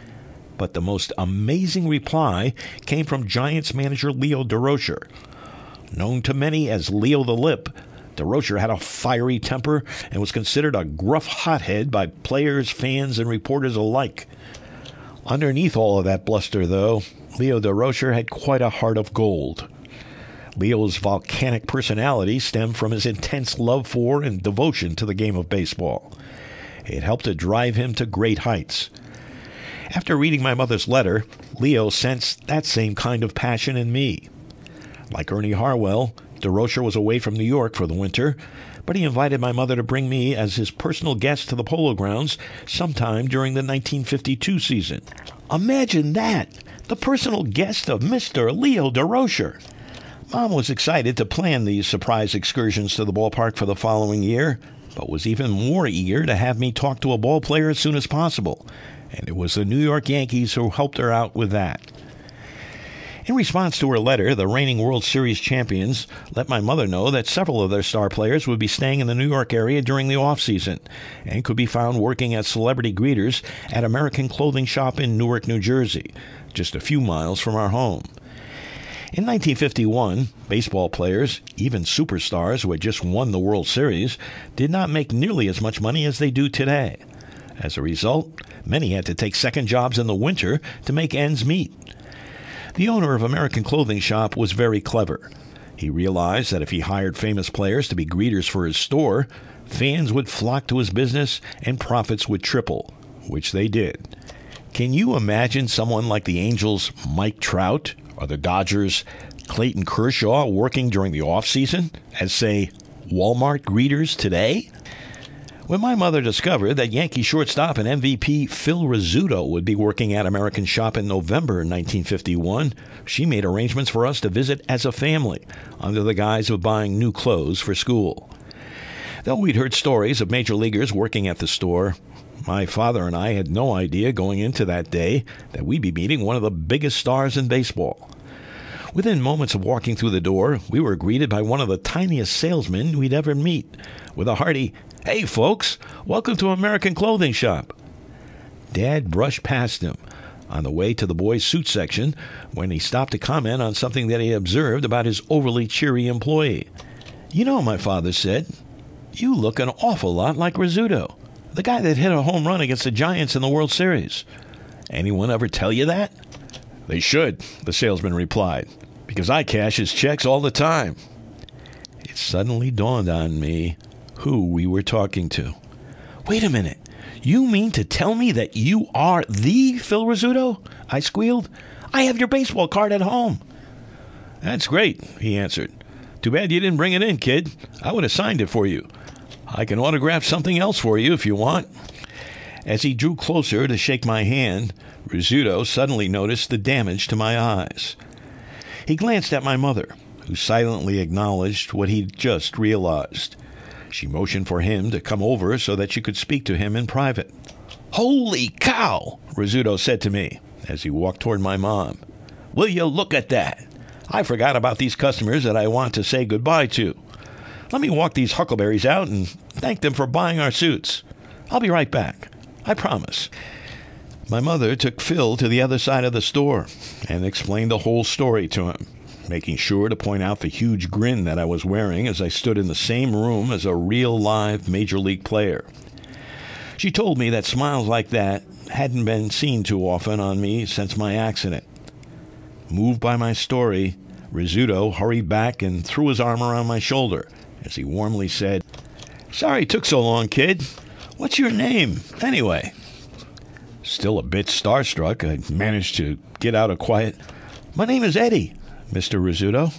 But the most amazing reply came from Giants manager Leo Durocher. Known to many as Leo the Lip, DeRocher had a fiery temper and was considered a gruff hothead by players, fans, and reporters alike. Underneath all of that bluster, though, Leo DeRocher had quite a heart of gold. Leo's volcanic personality stemmed from his intense love for and devotion to the game of baseball. It helped to drive him to great heights. After reading my mother's letter, Leo sensed that same kind of passion in me. Like Ernie Harwell, DeRocher was away from New York for the winter, but he invited my mother to bring me as his personal guest to the Polo Grounds sometime during the 1952 season. Imagine that! The personal guest of Mr. Leo DeRocher! Mom was excited to plan these surprise excursions to the ballpark for the following year, but was even more eager to have me talk to a ball player as soon as possible, and it was the New York Yankees who helped her out with that. In response to her letter, the reigning World Series champions let my mother know that several of their star players would be staying in the New York area during the off-season and could be found working as celebrity greeters at American Clothing Shop in Newark, New Jersey, just a few miles from our home. In 1951, baseball players, even superstars who had just won the World Series, did not make nearly as much money as they do today. As a result, many had to take second jobs in the winter to make ends meet. The owner of American Clothing Shop was very clever. He realized that if he hired famous players to be greeters for his store, fans would flock to his business and profits would triple, which they did. Can you imagine someone like the Angels' Mike Trout or the Dodgers' Clayton Kershaw working during the off-season as, say, Walmart greeters today? When my mother discovered that Yankee shortstop and MVP Phil Rizzuto would be working at American Shop in November 1951, she made arrangements for us to visit as a family under the guise of buying new clothes for school. Though we'd heard stories of major leaguers working at the store, my father and I had no idea going into that day that we'd be meeting one of the biggest stars in baseball. Within moments of walking through the door, we were greeted by one of the tiniest salesmen we'd ever meet, with a hearty, "Hey, folks, welcome to American Clothing Shop." Dad brushed past him on the way to the boys' suit section when he stopped to comment on something that he observed about his overly cheery employee. "You know," my father said, "you look an awful lot like Rizzuto, the guy that hit a home run against the Giants in the World Series. Anyone ever tell you that?" "They should," the salesman replied, "because I cash his checks all the time." It suddenly dawned on me who we were talking to. "Wait a minute. You mean to tell me that you are the Phil Rizzuto?" I squealed. "I have your baseball card at home." "That's great," he answered. "Too bad you didn't bring it in, kid. I would have signed it for you. I can autograph something else for you if you want." As he drew closer to shake my hand, Rizzuto suddenly noticed the damage to my eyes. He glanced at my mother, who silently acknowledged what he'd just realized. She motioned for him to come over so that she could speak to him in private. "Holy cow!" Rizzuto said to me as he walked toward my mom. "Will you look at that? I forgot about these customers that I want to say goodbye to. Let me walk these huckleberries out and thank them for buying our suits. I'll be right back. I promise." My mother took Phil to the other side of the store and explained the whole story to him, making sure to point out the huge grin that I was wearing as I stood in the same room as a real live Major League player. She told me that smiles like that hadn't been seen too often on me since my accident. Moved by my story, Rizzuto hurried back and threw his arm around my shoulder as he warmly said, "Sorry it took so long, kid. What's your name, anyway?" Still a bit starstruck, I managed to get out a quiet, "My name is Eddie, Mr. Rizzuto."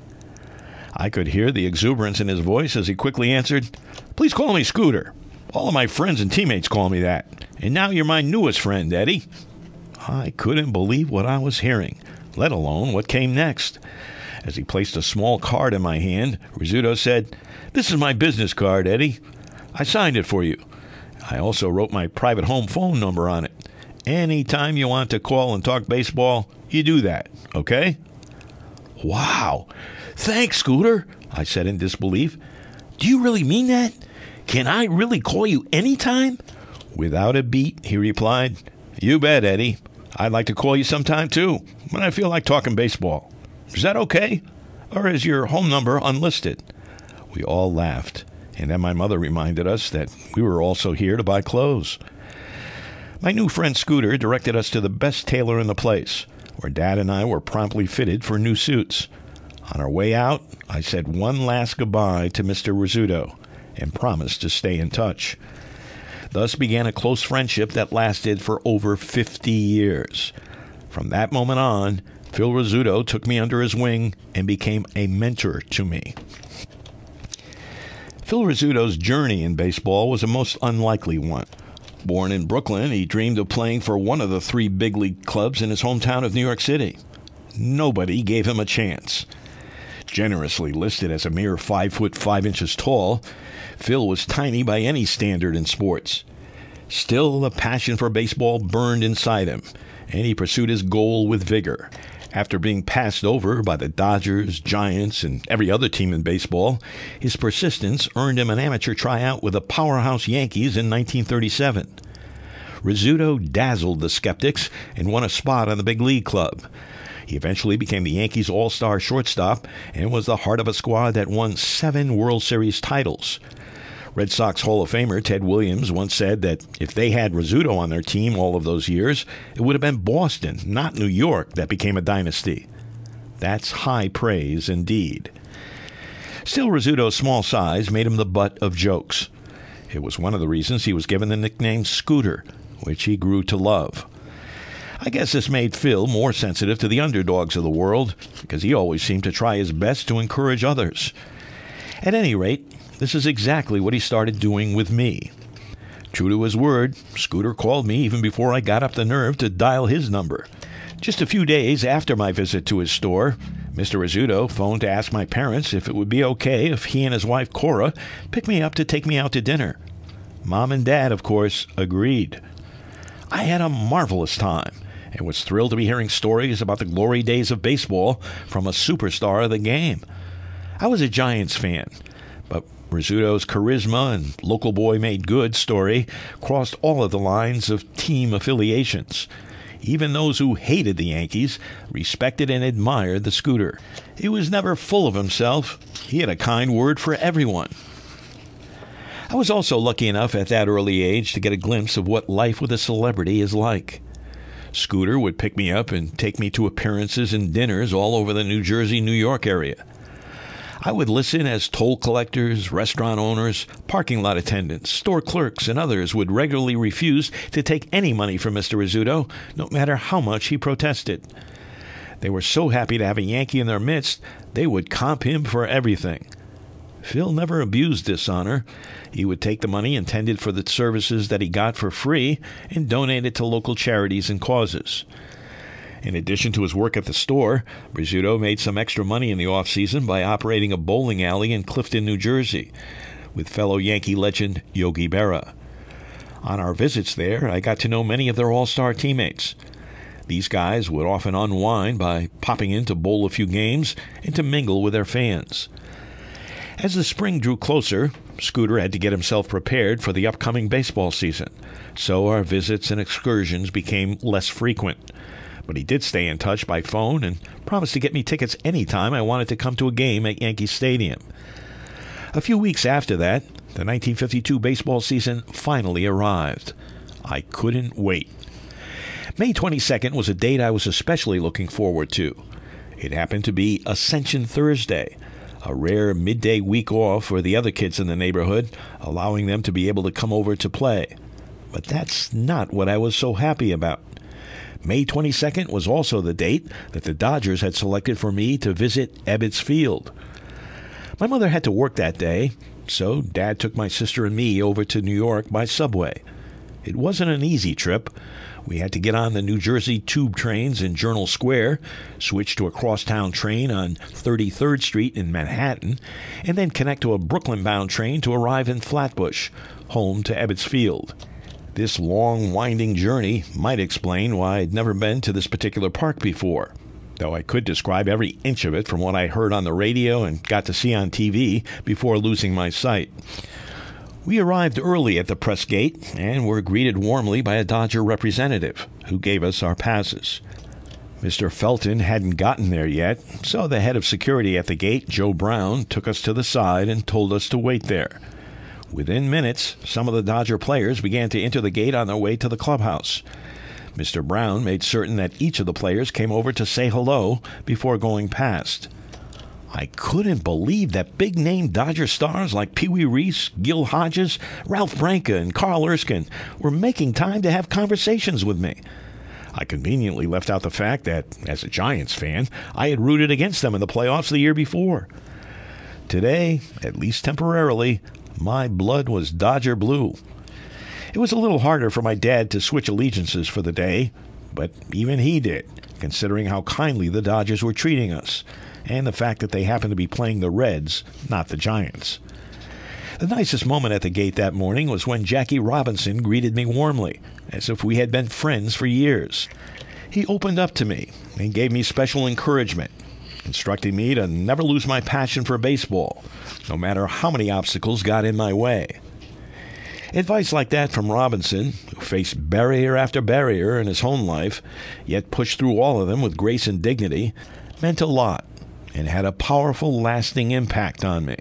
I could hear the exuberance in his voice as he quickly answered, "Please call me Scooter. All of my friends and teammates call me that. And now you're my newest friend, Eddie." I couldn't believe what I was hearing, let alone what came next. As he placed a small card in my hand, Rizzuto said, "This is my business card, Eddie. I signed it for you. I also wrote my private home phone number on it. Any time you want to call and talk baseball, you do that, okay?" "Wow. Thanks, Scooter," I said in disbelief. "Do you really mean that? Can I really call you anytime?" Without a beat, he replied, "You bet, Eddie. I'd like to call you sometime, too, when I feel like talking baseball. Is that okay?" Or is your home number unlisted?" We all laughed, and then my mother reminded us that we were also here to buy clothes. My new friend Scooter directed us to the best tailor in the place, where Dad and I were promptly fitted for new suits. On our way out, I said one last goodbye to Mr. Rizzuto and promised to stay in touch. Thus began a close friendship that lasted for over 50 years. From that moment on, Phil Rizzuto took me under his wing and became a mentor to me. Phil Rizzuto's journey in baseball was a most unlikely one. Born in Brooklyn, he dreamed of playing for one of the 3 big league clubs in his hometown of New York City. Nobody gave him a chance. Generously listed as a mere 5 foot 5 inches tall, Phil was tiny by any standard in sports. Still, the passion for baseball burned inside him, and he pursued his goal with vigor. After being passed over by the Dodgers, Giants, and every other team in baseball, his persistence earned him an amateur tryout with the powerhouse Yankees in 1937. Rizzuto dazzled the skeptics and won a spot on the big league club. He eventually became the Yankees' all-star shortstop and was the heart of a squad that won 7 World Series titles. Red Sox Hall of Famer Ted Williams once said that if they had Rizzuto on their team all of those years, it would have been Boston, not New York, that became a dynasty. That's high praise indeed. Still, Rizzuto's small size made him the butt of jokes. It was one of the reasons he was given the nickname Scooter, which he grew to love. I guess this made Phil more sensitive to the underdogs of the world, because he always seemed to try his best to encourage others. At any rate, this is exactly what he started doing with me. True to his word, Scooter called me even before I got up the nerve to dial his number. Just a few days after my visit to his store, Mr. Rizzuto phoned to ask my parents if it would be okay if he and his wife Cora picked me up to take me out to dinner. Mom and Dad, of course, agreed. I had a marvelous time and was thrilled to be hearing stories about the glory days of baseball from a superstar of the game. I was a Giants fan, but Rizzuto's charisma and local boy made good story crossed all of the lines of team affiliations. Even those who hated the Yankees respected and admired the Scooter. He was never full of himself. He had a kind word for everyone. I was also lucky enough at that early age to get a glimpse of what life with a celebrity is like. Scooter would pick me up and take me to appearances and dinners all over the New Jersey, New York area. I would listen as toll collectors, restaurant owners, parking lot attendants, store clerks, and others would regularly refuse to take any money from Mr. Rizzuto, no matter how much he protested. They were so happy to have a Yankee in their midst, they would comp him for everything. Phil never abused this honor. He would take the money intended for the services that he got for free and donate it to local charities and causes. In addition to his work at the store, Rizzuto made some extra money in the off-season by operating a bowling alley in Clifton, New Jersey, with fellow Yankee legend Yogi Berra. On our visits there, I got to know many of their all-star teammates. These guys would often unwind by popping in to bowl a few games and to mingle with their fans. As the spring drew closer, Scooter had to get himself prepared for the upcoming baseball season, so our visits and excursions became less frequent. But he did stay in touch by phone and promised to get me tickets anytime I wanted to come to a game at Yankee Stadium. A few weeks after that, the 1952 baseball season finally arrived. I couldn't wait. May 22nd was a date I was especially looking forward to. It happened to be Ascension Thursday, a rare midday week off for the other kids in the neighborhood, allowing them to be able to come over to play. But that's not what I was so happy about. May 22nd was also the date that the Dodgers had selected for me to visit Ebbets Field. My mother had to work that day, so Dad took my sister and me over to New York by subway. It wasn't an easy trip. We had to get on the New Jersey tube trains in Journal Square, switch to a crosstown train on 33rd Street in Manhattan, and then connect to a Brooklyn-bound train to arrive in Flatbush, home to Ebbets Field. This long, winding journey might explain why I'd never been to this particular park before, though I could describe every inch of it from what I heard on the radio and got to see on TV before losing my sight. We arrived early at the press gate and were greeted warmly by a Dodger representative who gave us our passes. Mr. Felton hadn't gotten there yet, so the head of security at the gate, Joe Brown, took us to the side and told us to wait there. Within minutes, some of the Dodger players began to enter the gate on their way to the clubhouse. Mr. Brown made certain that each of the players came over to say hello before going past. I couldn't believe that big-name Dodger stars like Pee Wee Reese, Gil Hodges, Ralph Branca, and Carl Erskine were making time to have conversations with me. I conveniently left out the fact that, as a Giants fan, I had rooted against them in the playoffs the year before. Today, at least temporarily, my blood was Dodger blue. It was a little harder for my dad to switch allegiances for the day, but even he did, considering how kindly the Dodgers were treating us, and the fact that they happened to be playing the Reds, not the Giants. The nicest moment at the gate that morning was when Jackie Robinson greeted me warmly, as if we had been friends for years. He opened up to me and gave me special encouragement, instructing me to never lose my passion for baseball, no matter how many obstacles got in my way. Advice like that from Robinson, who faced barrier after barrier in his home life, yet pushed through all of them with grace and dignity, meant a lot and had a powerful, lasting impact on me.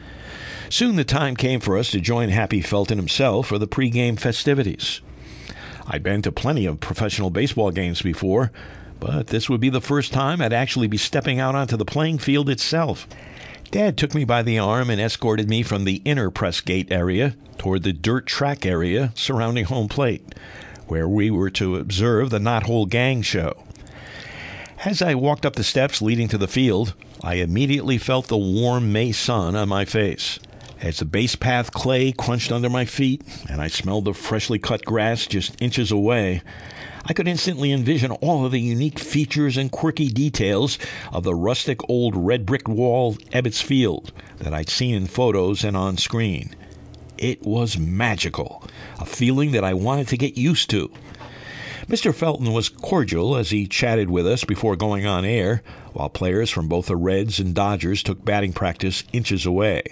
Soon the time came for us to join Happy Felton himself for the pregame festivities. I'd been to plenty of professional baseball games before, but this would be the first time I'd actually be stepping out onto the playing field itself. Dad took me by the arm and escorted me from the inner press gate area toward the dirt track area surrounding home plate, where we were to observe the Knothole Gang show. As I walked up the steps leading to the field, I immediately felt the warm May sun on my face. As the base path clay crunched under my feet and I smelled the freshly cut grass just inches away, I could instantly envision all of the unique features and quirky details of the rustic old red brick wall Ebbets Field that I'd seen in photos and on screen. It was magical, a feeling that I wanted to get used to. Mr. Felton was cordial as he chatted with us before going on air, while players from both the Reds and Dodgers took batting practice inches away.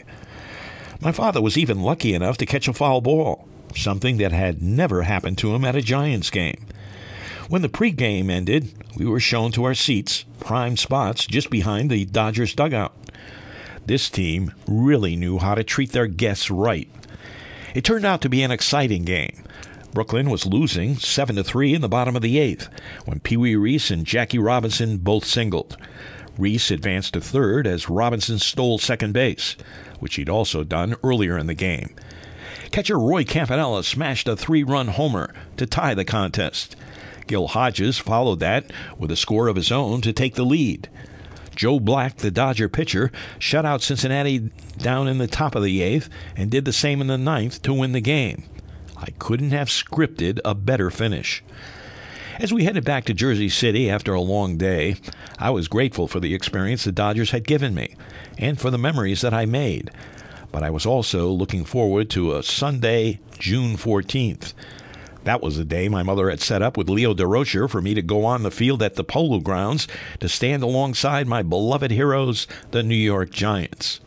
My father was even lucky enough to catch a foul ball, something that had never happened to him at a Giants game. When the pregame ended, we were shown to our seats, prime spots just behind the Dodgers dugout. This team really knew how to treat their guests right. It turned out to be an exciting game. Brooklyn was losing 7-3 in the bottom of the eighth when Pee Wee Reese and Jackie Robinson both singled. Reese advanced to third as Robinson stole second base, which he'd also done earlier in the game. Catcher Roy Campanella smashed a 3-run homer to tie the contest. Gil Hodges followed that with a score of his own to take the lead. Joe Black, the Dodger pitcher, shut out Cincinnati down in the top of the eighth and did the same in the ninth to win the game. I couldn't have scripted a better finish. As we headed back to Jersey City after a long day, I was grateful for the experience the Dodgers had given me and for the memories that I made. But I was also looking forward to a Sunday, June 14th. That was the day my mother had set up with Leo Durocher for me to go on the field at the Polo Grounds to stand alongside my beloved heroes, the New York Giants.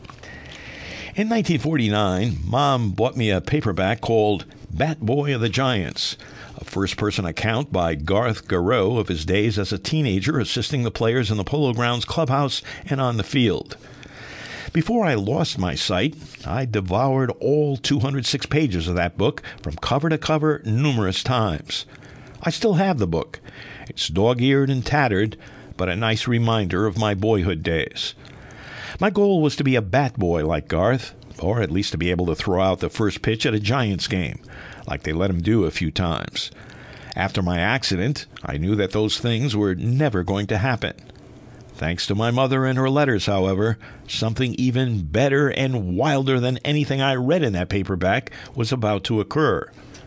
In 1949, Mom bought me a paperback called Bat Boy of the Giants, a first-person account by Garth Garreau of his days as a teenager assisting the players in the Polo Grounds clubhouse and on the field. Before I lost my sight, I devoured all 206 pages of that book from cover to cover numerous times. I still have the book. It's dog-eared and tattered, but a nice reminder of my boyhood days. My goal was to be a bat boy like Garth, or at least to be able to throw out the first pitch at a Giants game, like they let him do a few times. After my accident, I knew that those things were never going to happen. Thanks to my mother and her letters, however, something even better and wilder than anything I read in that paperback was about to occur.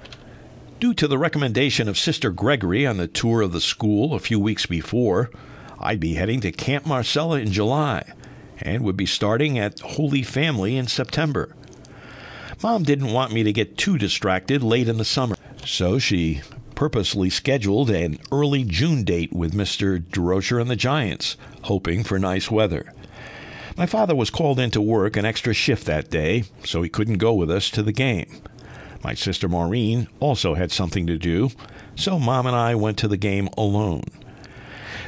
Due to the recommendation of Sister Gregory on the tour of the school a few weeks before, I'd be heading to Camp Marcella in July and would be starting at Holy Family in September. Mom didn't want me to get too distracted late in the summer, so she purposely scheduled an early June date with Mr. Durocher and the Giants, hoping for nice weather. My father was called in to work an extra shift that day, so he couldn't go with us to the game. My sister Maureen also had something to do, so Mom and I went to the game alone.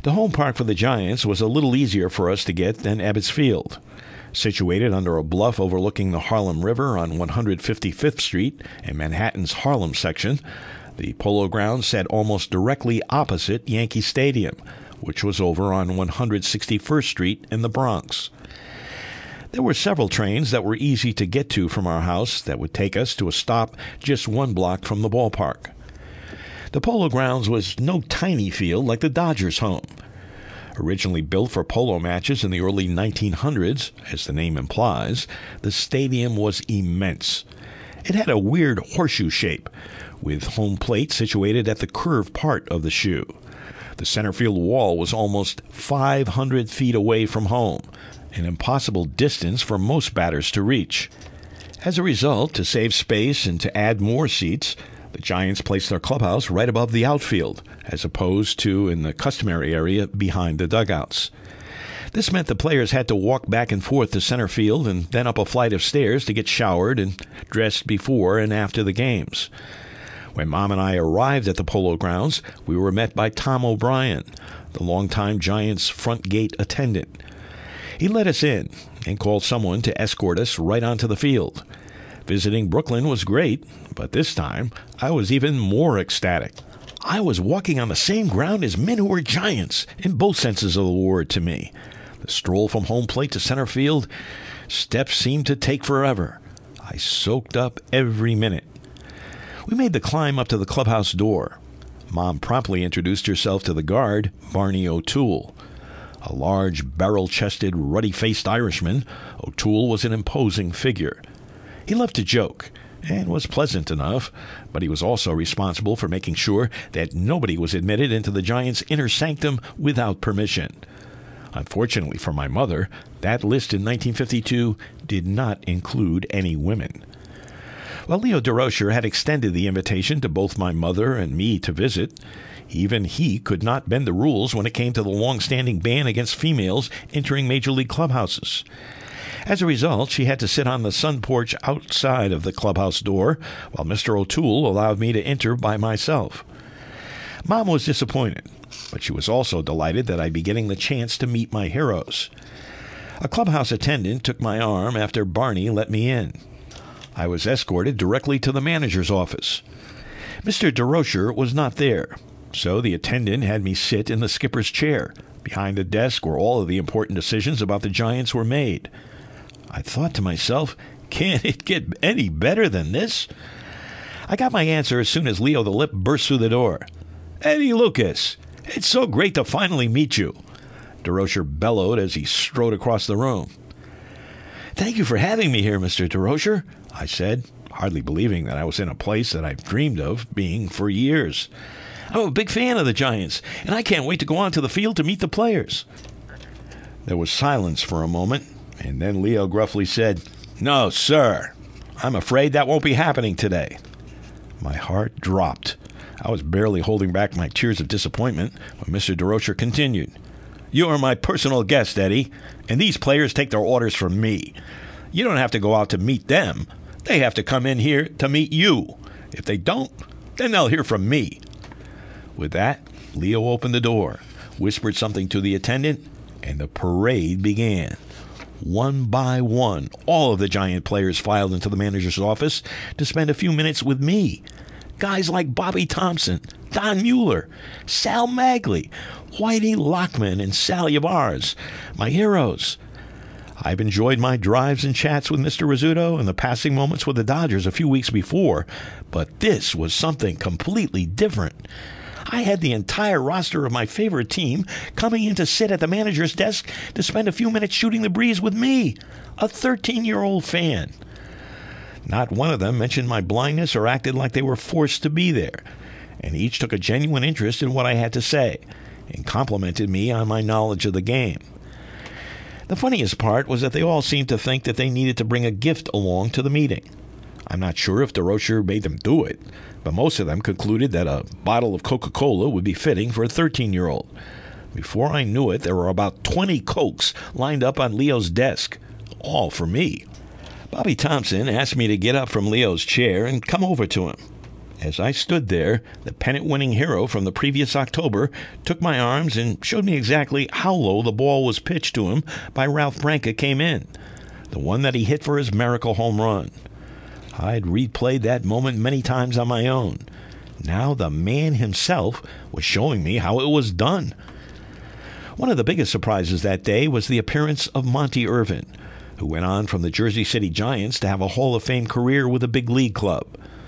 The home park for the Giants was a little easier for us to get than Ebbets Field. Situated under a bluff overlooking the Harlem River on 155th Street in Manhattan's Harlem section, the Polo Grounds sat almost directly opposite Yankee Stadium, which was over on 161st Street in the Bronx. There were several trains that were easy to get to from our house that would take us to a stop just 1 block from the ballpark. The Polo Grounds was no tiny field like the Dodgers' home. Originally built for polo matches in the early 1900s, as the name implies, the stadium was immense. It had a weird horseshoe shape, with home plate situated at the curved part of the shoe. The center field wall was almost 500 feet away from home, an impossible distance for most batters to reach. As a result, to save space and to add more seats, the Giants placed their clubhouse right above the outfield, as opposed to in the customary area behind the dugouts. This meant the players had to walk back and forth to center field and then up a flight of stairs to get showered and dressed before and after the games. When Mom and I arrived at the Polo Grounds, we were met by Tom O'Brien, the longtime Giants front gate attendant. He let us in and called someone to escort us right onto the field. Visiting Brooklyn was great, but this time I was even more ecstatic. I was walking on the same ground as men who were Giants, in both senses of the word to me. The stroll from home plate to center field, steps seemed to take forever. I soaked up every minute. We made the climb up to the clubhouse door. Mom promptly introduced herself to the guard, Barney O'Toole. A large, barrel-chested, ruddy-faced Irishman, O'Toole was an imposing figure. He loved to joke, and was pleasant enough, but he was also responsible for making sure that nobody was admitted into the Giants' inner sanctum without permission. Unfortunately for my mother, that list in 1952 did not include any women. While Leo Durocher had extended the invitation to both my mother and me to visit, even he could not bend the rules when it came to the long-standing ban against females entering Major League clubhouses. As a result, she had to sit on the sun porch outside of the clubhouse door, while Mr. O'Toole allowed me to enter by myself. Mom was disappointed, but she was also delighted that I'd be getting the chance to meet my heroes. A clubhouse attendant took my arm after Barney let me in. I was escorted directly to the manager's office. Mr. Durocher was not there, so the attendant had me sit in the skipper's chair, behind the desk where all of the important decisions about the Giants were made. I thought to myself, can't it get any better than this? I got my answer as soon as Leo the Lip burst through the door. "Eddie Lucas, it's so great to finally meet you," Durocher bellowed as he strode across the room. "Thank you for having me here, Mr. Durocher," I said, hardly believing that I was in a place that I've dreamed of being for years. "I'm a big fan of the Giants, and I can't wait to go onto the field to meet the players." There was silence for a moment, and then Leo gruffly said, "No, sir. I'm afraid that won't be happening today." My heart dropped. I was barely holding back my tears of disappointment when Mr. Durocher continued. "You are my personal guest, Eddie, and these players take their orders from me. You don't have to go out to meet them. They have to come in here to meet you. If they don't, then they'll hear from me." With that, Leo opened the door, whispered something to the attendant, and the parade began. One by one, all of the Giant players filed into the manager's office to spend a few minutes with me. Guys like Bobby Thompson, Don Mueller, Sal Magley, Whitey Lockman, and Sal Yabars, my heroes. I've enjoyed my drives and chats with Mr. Rizzuto and the passing moments with the Dodgers a few weeks before, but this was something completely different. I had the entire roster of my favorite team coming in to sit at the manager's desk to spend a few minutes shooting the breeze with me, a 13-year-old fan. Not one of them mentioned my blindness or acted like they were forced to be there, and each took a genuine interest in what I had to say and complimented me on my knowledge of the game. The funniest part was that they all seemed to think that they needed to bring a gift along to the meeting. I'm not sure if Durocher made them do it, but most of them concluded that a bottle of Coca-Cola would be fitting for a 13-year-old. Before I knew it, there were about 20 Cokes lined up on Leo's desk, all for me. Bobby Thompson asked me to get up from Leo's chair and come over to him. As I stood there, the pennant-winning hero from the previous October took my arms and showed me exactly how low the ball was pitched to him by Ralph Branca came in, the one that he hit for his miracle home run. I'd replayed that moment many times on my own. Now the man himself was showing me how it was done. One of the biggest surprises that day was the appearance of Monty Irvin, who went on from the Jersey City Giants to have a Hall of Fame career with a big league club.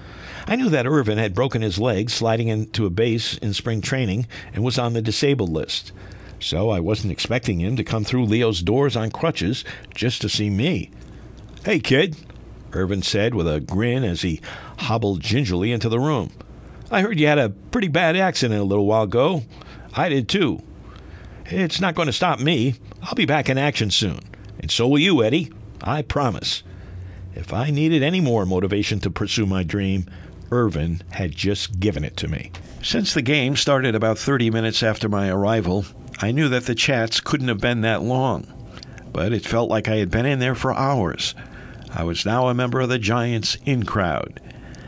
I knew that Irvin had broken his leg sliding into a base in spring training and was on the disabled list, so I wasn't expecting him to come through Leo's doors on crutches just to see me. "Hey, kid," Irvin said with a grin as he hobbled gingerly into the room. "I heard you had a pretty bad accident a little while ago. I did too. It's not going to stop me. I'll be back in action soon. And so will you, Eddie. I promise." If I needed any more motivation to pursue my dream, Irvin had just given it to me. Since the game started about 30 minutes after my arrival, I knew that the chats couldn't have been that long. But it felt like I had been in there for hours. I was now a member of the Giants' in-crowd.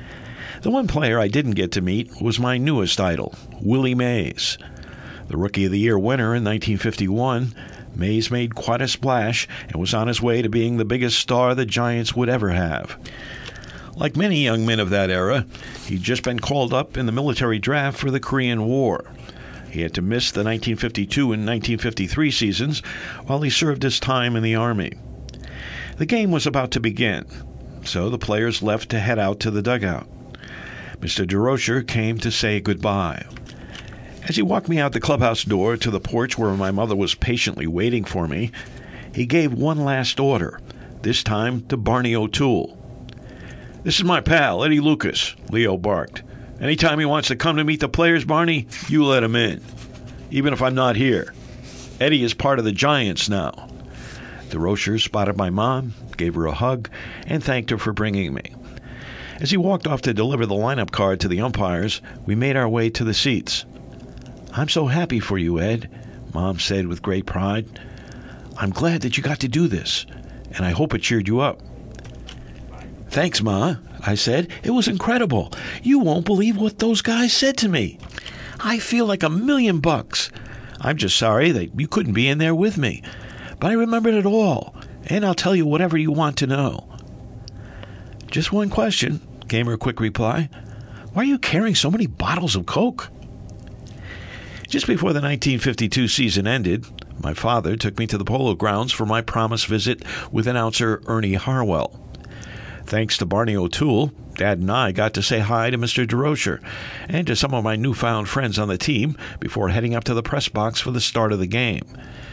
The one player I didn't get to meet was my newest idol, Willie Mays. The Rookie of the Year winner in 1951, Mays made quite a splash and was on his way to being the biggest star the Giants would ever have. Like many young men of that era, he'd just been called up in the military draft for the Korean War. He had to miss the 1952 and 1953 seasons while he served his time in the Army. The game was about to begin, so the players left to head out to the dugout. Mr. DeRocher came to say goodbye. As he walked me out the clubhouse door to the porch where my mother was patiently waiting for me, he gave one last order, this time to Barney O'Toole. "This is my pal, Eddie Lucas," Leo barked. "Anytime he wants to come to meet the players, Barney, you let him in, even if I'm not here. Eddie is part of the Giants now." DeRocher spotted my mom, gave her a hug, and thanked her for bringing me. As he walked off to deliver the lineup card to the umpires, we made our way to the seats. "I'm so happy for you, Ed," Mom said with great pride. "I'm glad that you got to do this, and I hope it cheered you up." "Thanks, Ma," I said. "It was incredible. You won't believe what those guys said to me. I feel like $1,000,000. I'm just sorry that you couldn't be in there with me. But I remembered it all, and I'll tell you whatever you want to know." "Just one question," came her quick reply. "Why are you carrying so many bottles of Coke?" Just before the 1952 season ended, my father took me to the Polo Grounds for my promised visit with announcer Ernie Harwell. Thanks to Barney O'Toole, Dad and I got to say hi to Mr. DeRocher and to some of my newfound friends on the team before heading up to the press box for the start of the game.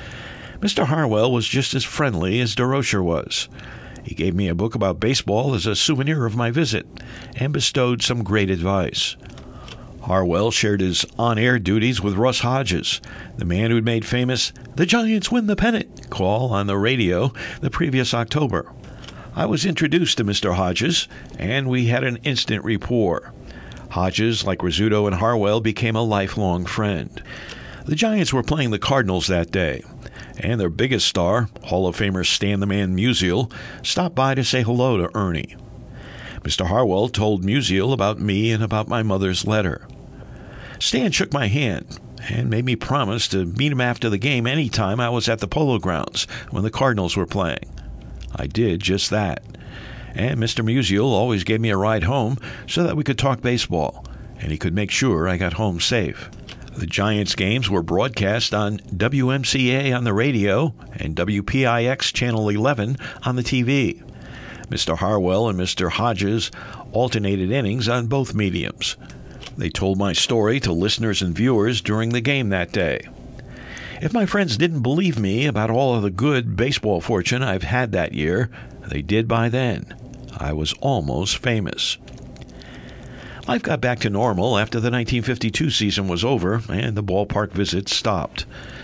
Mr. Harwell was just as friendly as DeRocher was. He gave me a book about baseball as a souvenir of my visit and bestowed some great advice. Harwell shared his on-air duties with Russ Hodges, the man who'd made famous "The Giants win the pennant" call on the radio the previous October. I was introduced to Mr. Hodges, and we had an instant rapport. Hodges, like Rizzuto and Harwell, became a lifelong friend. The Giants were playing the Cardinals that day, and their biggest star, Hall of Famer Stan the Man Musial, stopped by to say hello to Ernie. Mr. Harwell told Musial about me and about my mother's letter. Stan shook my hand and made me promise to meet him after the game any time I was at the Polo Grounds when the Cardinals were playing. I did just that. And Mr. Musial always gave me a ride home so that we could talk baseball, and he could make sure I got home safe. The Giants games were broadcast on WMCA on the radio and WPIX Channel 11 on the TV. Mr. Harwell and Mr. Hodges alternated innings on both mediums. They told my story to listeners and viewers during the game that day. If my friends didn't believe me about all of the good baseball fortune I've had that year, they did by then. I was almost famous. Life got back to normal after the 1952 season was over and the ballpark visits stopped.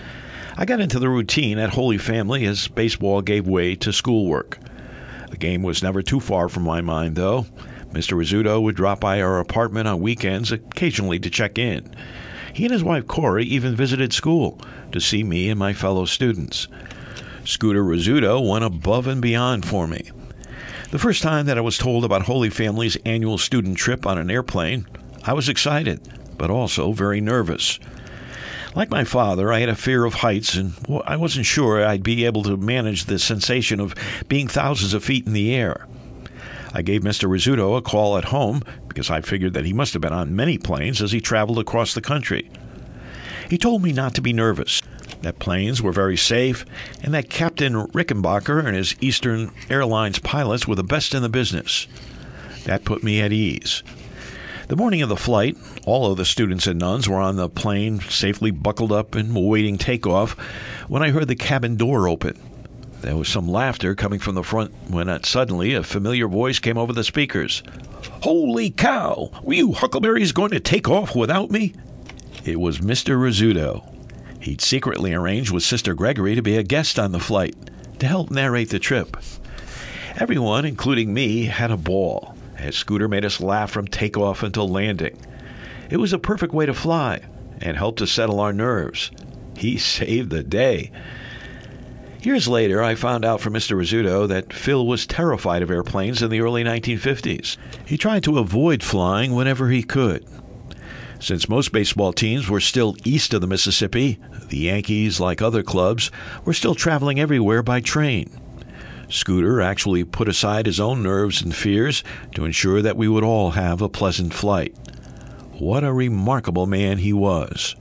I got into the routine at Holy Family as baseball gave way to schoolwork. The game was never too far from my mind, though. Mr. Rizzuto would drop by our apartment on weekends occasionally to check in. He and his wife Corey even visited school to see me and my fellow students. Scooter Rizzuto went above and beyond for me. The first time that I was told about Holy Family's annual student trip on an airplane, I was excited, but also very nervous. Like my father, I had a fear of heights, and I wasn't sure I'd be able to manage the sensation of being thousands of feet in the air. I gave Mr. Rizzuto a call at home because I figured that he must have been on many planes as he traveled across the country. He told me not to be nervous, that planes were very safe, and that Captain Rickenbacker and his Eastern Airlines pilots were the best in the business. That put me at ease. The morning of the flight, all of the students and nuns were on the plane, safely buckled up and awaiting takeoff, when I heard the cabin door open. There was some laughter coming from the front when suddenly a familiar voice came over the speakers. "Holy cow! Were you huckleberries going to take off without me?" It was Mr. Rizzuto. He'd secretly arranged with Sister Gregory to be a guest on the flight, to help narrate the trip. Everyone, including me, had a ball, as Scooter made us laugh from takeoff until landing. It was a perfect way to fly, and helped to settle our nerves. He saved the day. Years later, I found out from Mr. Rizzuto that Phil was terrified of airplanes in the early 1950s. He tried to avoid flying whenever he could. Since most baseball teams were still east of the Mississippi, the Yankees, like other clubs, were still traveling everywhere by train. Scooter actually put aside his own nerves and fears to ensure that we would all have a pleasant flight. What a remarkable man he was.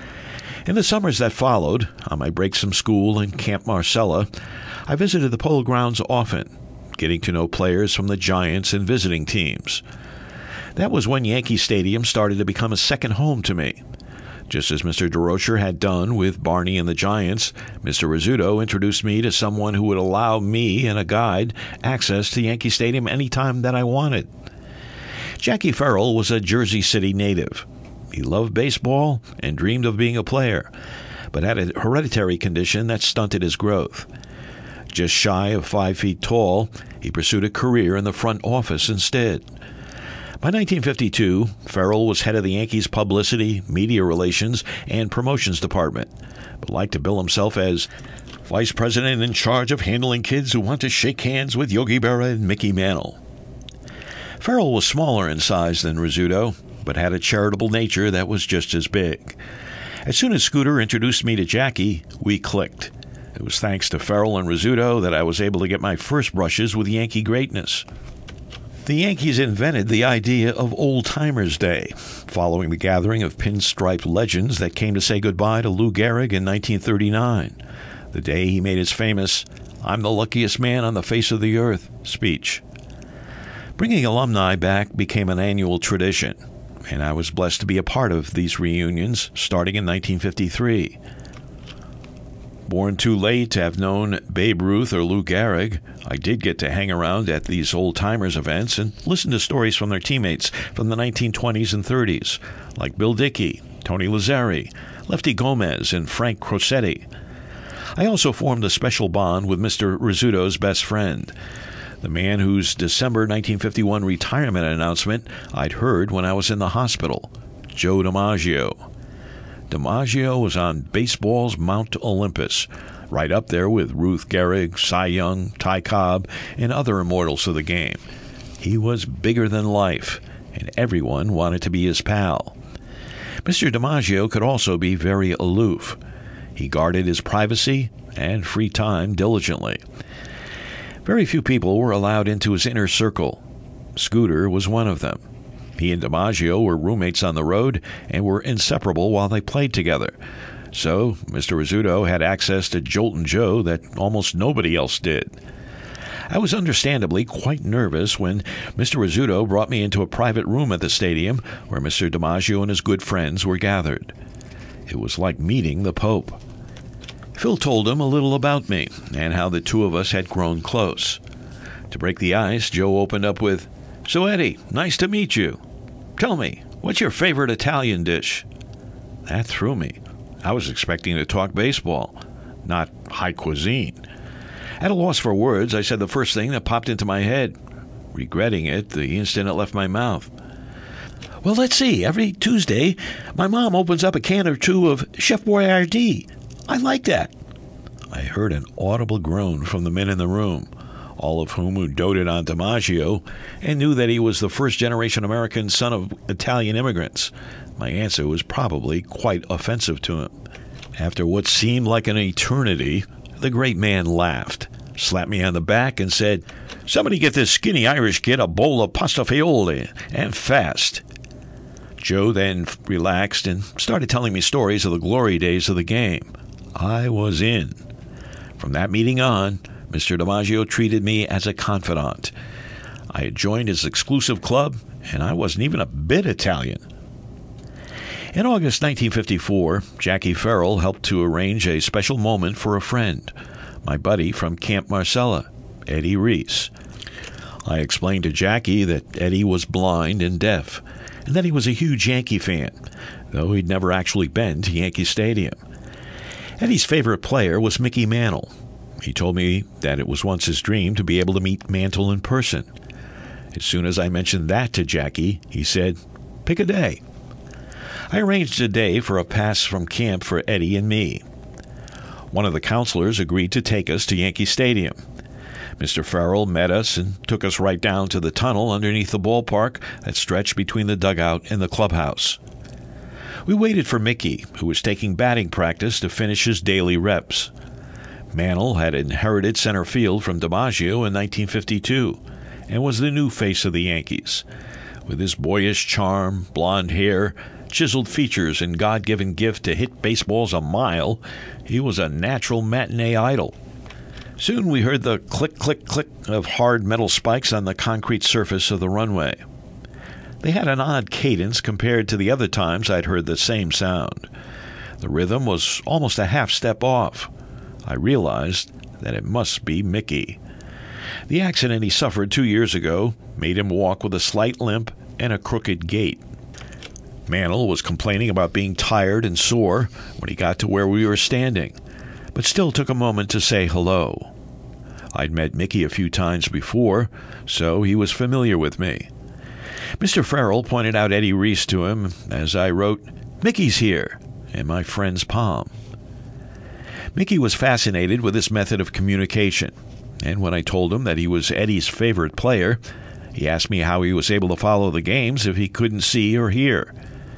In the summers that followed, on my breaks from school in Camp Marcella, I visited the Polo Grounds often, getting to know players from the Giants and visiting teams. That was when Yankee Stadium started to become a second home to me. Just as Mr. DeRocher had done with Barney and the Giants, Mr. Rizzuto introduced me to someone who would allow me and a guide access to Yankee Stadium any time that I wanted. Jackie Farrell was a Jersey City native. He loved baseball and dreamed of being a player, but had a hereditary condition that stunted his growth. Just shy of 5 feet tall, he pursued a career in the front office instead. By 1952, Farrell was head of the Yankees' publicity, media relations, and promotions department, but liked to bill himself as vice president in charge of handling kids who want to shake hands with Yogi Berra and Mickey Mantle. Farrell was smaller in size than Rizzuto, but had a charitable nature that was just as big. As soon as Scooter introduced me to Jackie, we clicked. It was thanks to Farrell and Rizzuto that I was able to get my first brushes with Yankee greatness. The Yankees invented the idea of Old Timers Day, following the gathering of pinstriped legends that came to say goodbye to Lou Gehrig in 1939, the day he made his famous "I'm the luckiest man on the face of the earth" speech. Bringing alumni back became an annual tradition, and I was blessed to be a part of these reunions starting in 1953. Born too late to have known Babe Ruth or Lou Gehrig, I did get to hang around at these old-timers events and listen to stories from their teammates from the 1920s and 30s, like Bill Dickey, Tony Lazzari, Lefty Gomez, and Frank Crosetti. I also formed a special bond with Mr. Rizzuto's best friend, the man whose December 1951 retirement announcement I'd heard when I was in the hospital, Joe DiMaggio. DiMaggio was on baseball's Mount Olympus, right up there with Ruth Gehrig, Cy Young, Ty Cobb, and other immortals of the game. He was bigger than life, and everyone wanted to be his pal. Mr. DiMaggio could also be very aloof. He guarded his privacy and free time diligently. Very few people were allowed into his inner circle. Scooter was one of them. He and DiMaggio were roommates on the road and were inseparable while they played together. So, Mr. Rizzuto had access to Joltin' Joe that almost nobody else did. I was understandably quite nervous when Mr. Rizzuto brought me into a private room at the stadium where Mr. DiMaggio and his good friends were gathered. It was like meeting the Pope. Phil told him a little about me and how the two of us had grown close. To break the ice, Joe opened up with, "So, Eddie, nice to meet you. Tell me, what's your favorite Italian dish?" That threw me. I was expecting to talk baseball, not high cuisine. At a loss for words, I said the first thing that popped into my head, regretting it the instant it left my mouth. "Well, let's see. Every Tuesday, my mom opens up a can or two of Chef Boyardee. I like that." I heard an audible groan from the men in the room. all of whom who doted on DiMaggio and knew that he was the first-generation American son of Italian immigrants. My answer was probably quite offensive to him. After what seemed like an eternity, the great man laughed, slapped me on the back, and said, "Somebody get this skinny Irish kid a bowl of pasta fagioli, and fast." Joe then relaxed and started telling me stories of the glory days of the game. I was in. From that meeting on, Mr. DiMaggio treated me as a confidant. I had joined his exclusive club, and I wasn't even a bit Italian. In August 1954, Jackie Farrell helped to arrange a special moment for a friend, my buddy from Camp Marcella, Eddie Reese. I explained to Jackie that Eddie was blind and deaf, and that he was a huge Yankee fan, though he'd never actually been to Yankee Stadium. Eddie's favorite player was Mickey Mantle. He told me that it was once his dream to be able to meet Mantle in person. As soon as I mentioned that to Jackie, he said, "Pick a day." I arranged a day for a pass from camp for Eddie and me. One of the counselors agreed to take us to Yankee Stadium. Mr. Farrell met us and took us right down to the tunnel underneath the ballpark that stretched between the dugout and the clubhouse. We waited for Mickey, who was taking batting practice to finish his daily reps. Mantle had inherited center field from DiMaggio in 1952 and was the new face of the Yankees. With his boyish charm, blonde hair, chiseled features, and God-given gift to hit baseballs a mile, he was a natural matinee idol. Soon we heard the click, click, click of hard metal spikes on the concrete surface of the runway. They had an odd cadence compared to the other times I'd heard the same sound. The rhythm was almost a half step off. I realized that it must be Mickey. The accident he suffered 2 years ago made him walk with a slight limp and a crooked gait. Mantle was complaining about being tired and sore when he got to where we were standing, but still took a moment to say hello. I'd met Mickey a few times before, so he was familiar with me. Mr. Farrell pointed out Eddie Reese to him as I wrote, "Mickey's here," in my friend's palm. Mickey was fascinated with this method of communication, and when I told him that he was Eddie's favorite player, he asked me how he was able to follow the games if he couldn't see or hear.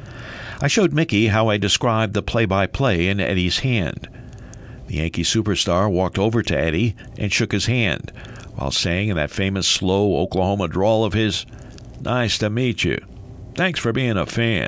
I showed Mickey how I described the play-by-play in Eddie's hand. The Yankee superstar walked over to Eddie and shook his hand, while saying in that famous slow Oklahoma drawl of his, "Nice to meet you. Thanks for being a fan."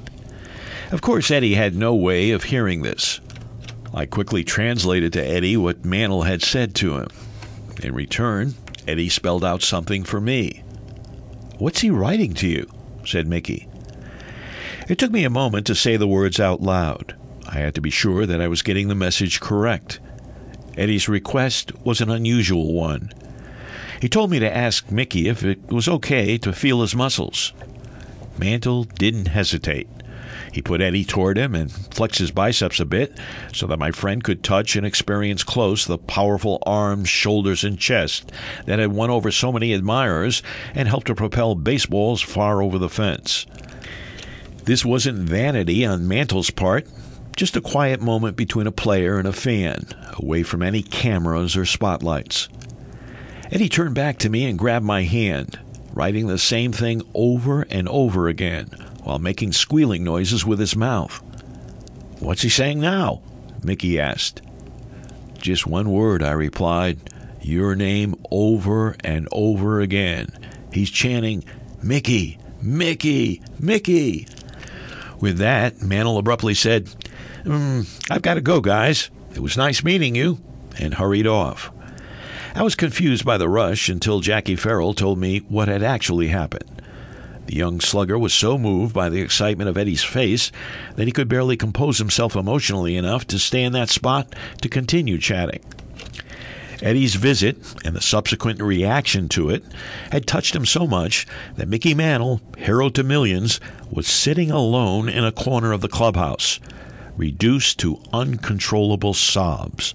Of course, Eddie had no way of hearing this. I quickly translated to Eddie what Mantle had said to him. In return, Eddie spelled out something for me. "What's he writing to you?" said Mickey. It took me a moment to say the words out loud. I had to be sure that I was getting the message correct. Eddie's request was an unusual one. He told me to ask Mickey if it was okay to feel his muscles. Mantle didn't hesitate. He put Eddie toward him and flexed his biceps a bit so that my friend could touch and experience close the powerful arms, shoulders, and chest that had won over so many admirers and helped to propel baseballs far over the fence. This wasn't vanity on Mantle's part, just a quiet moment between a player and a fan, away from any cameras or spotlights. Eddie turned back to me and grabbed my hand, writing the same thing over and over again, while making squealing noises with his mouth. "What's he saying now?" Mickey asked. "Just one word," I replied. "Your name over and over again. He's chanting, 'Mickey, Mickey, Mickey.'" With that, Mantle abruptly said, "I've got to go, guys. It was nice meeting you," and hurried off. I was confused by the rush until Jackie Farrell told me what had actually happened. The young slugger was so moved by the excitement of Eddie's face that he could barely compose himself emotionally enough to stay in that spot to continue chatting. Eddie's visit and the subsequent reaction to it had touched him so much that Mickey Mantle, hero to millions, was sitting alone in a corner of the clubhouse, reduced to uncontrollable sobs.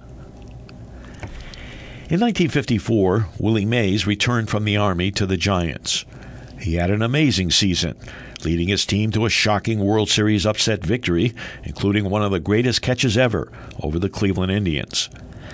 In 1954, Willie Mays returned from the Army to the Giants. He had an amazing season, leading his team to a shocking World Series upset victory, including one of the greatest catches ever over the Cleveland Indians.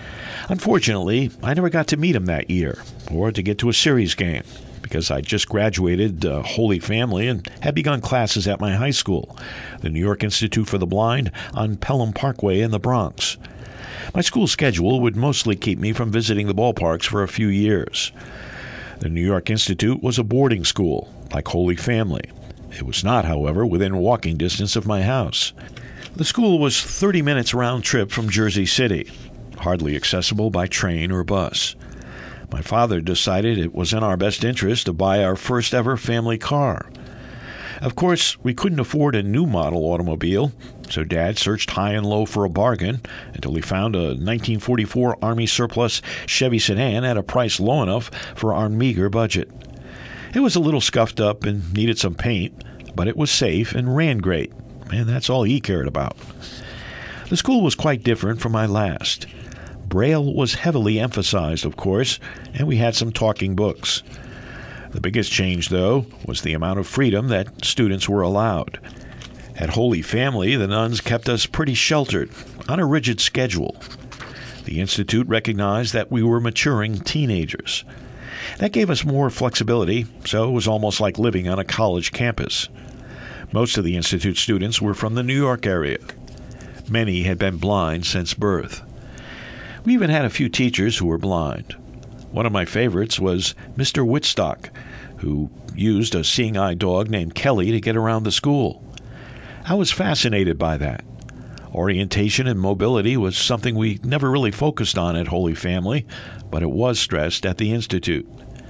Unfortunately, I never got to meet him that year or to get to a series game because I just graduated Holy Family and had begun classes at my high school, the New York Institute for the Blind on Pelham Parkway in the Bronx. My school schedule would mostly keep me from visiting the ballparks for a few years. The New York Institute was a boarding school, like Holy Family. It was not, however, within walking distance of my house. The school was 30 minutes round trip from Jersey City, hardly accessible by train or bus. My father decided it was in our best interest to buy our first ever family car. Of course, we couldn't afford a new model automobile, so Dad searched high and low for a bargain until he found a 1944 Army surplus Chevy sedan at a price low enough for our meager budget. It was a little scuffed up and needed some paint, but it was safe and ran great, and that's all he cared about. The school was quite different from my last. Braille was heavily emphasized, of course, and we had some talking books. The biggest change, though, was the amount of freedom that students were allowed. At Holy Family, the nuns kept us pretty sheltered, on a rigid schedule. The Institute recognized that we were maturing teenagers. That gave us more flexibility, so it was almost like living on a college campus. Most of the Institute students were from the New York area. Many had been blind since birth. We even had a few teachers who were blind. One of my favorites was Mr. Whitstock, who used a seeing-eye dog named Kelly to get around the school. I was fascinated by that. Orientation and mobility was something we never really focused on at Holy Family, but it was stressed at the Institute.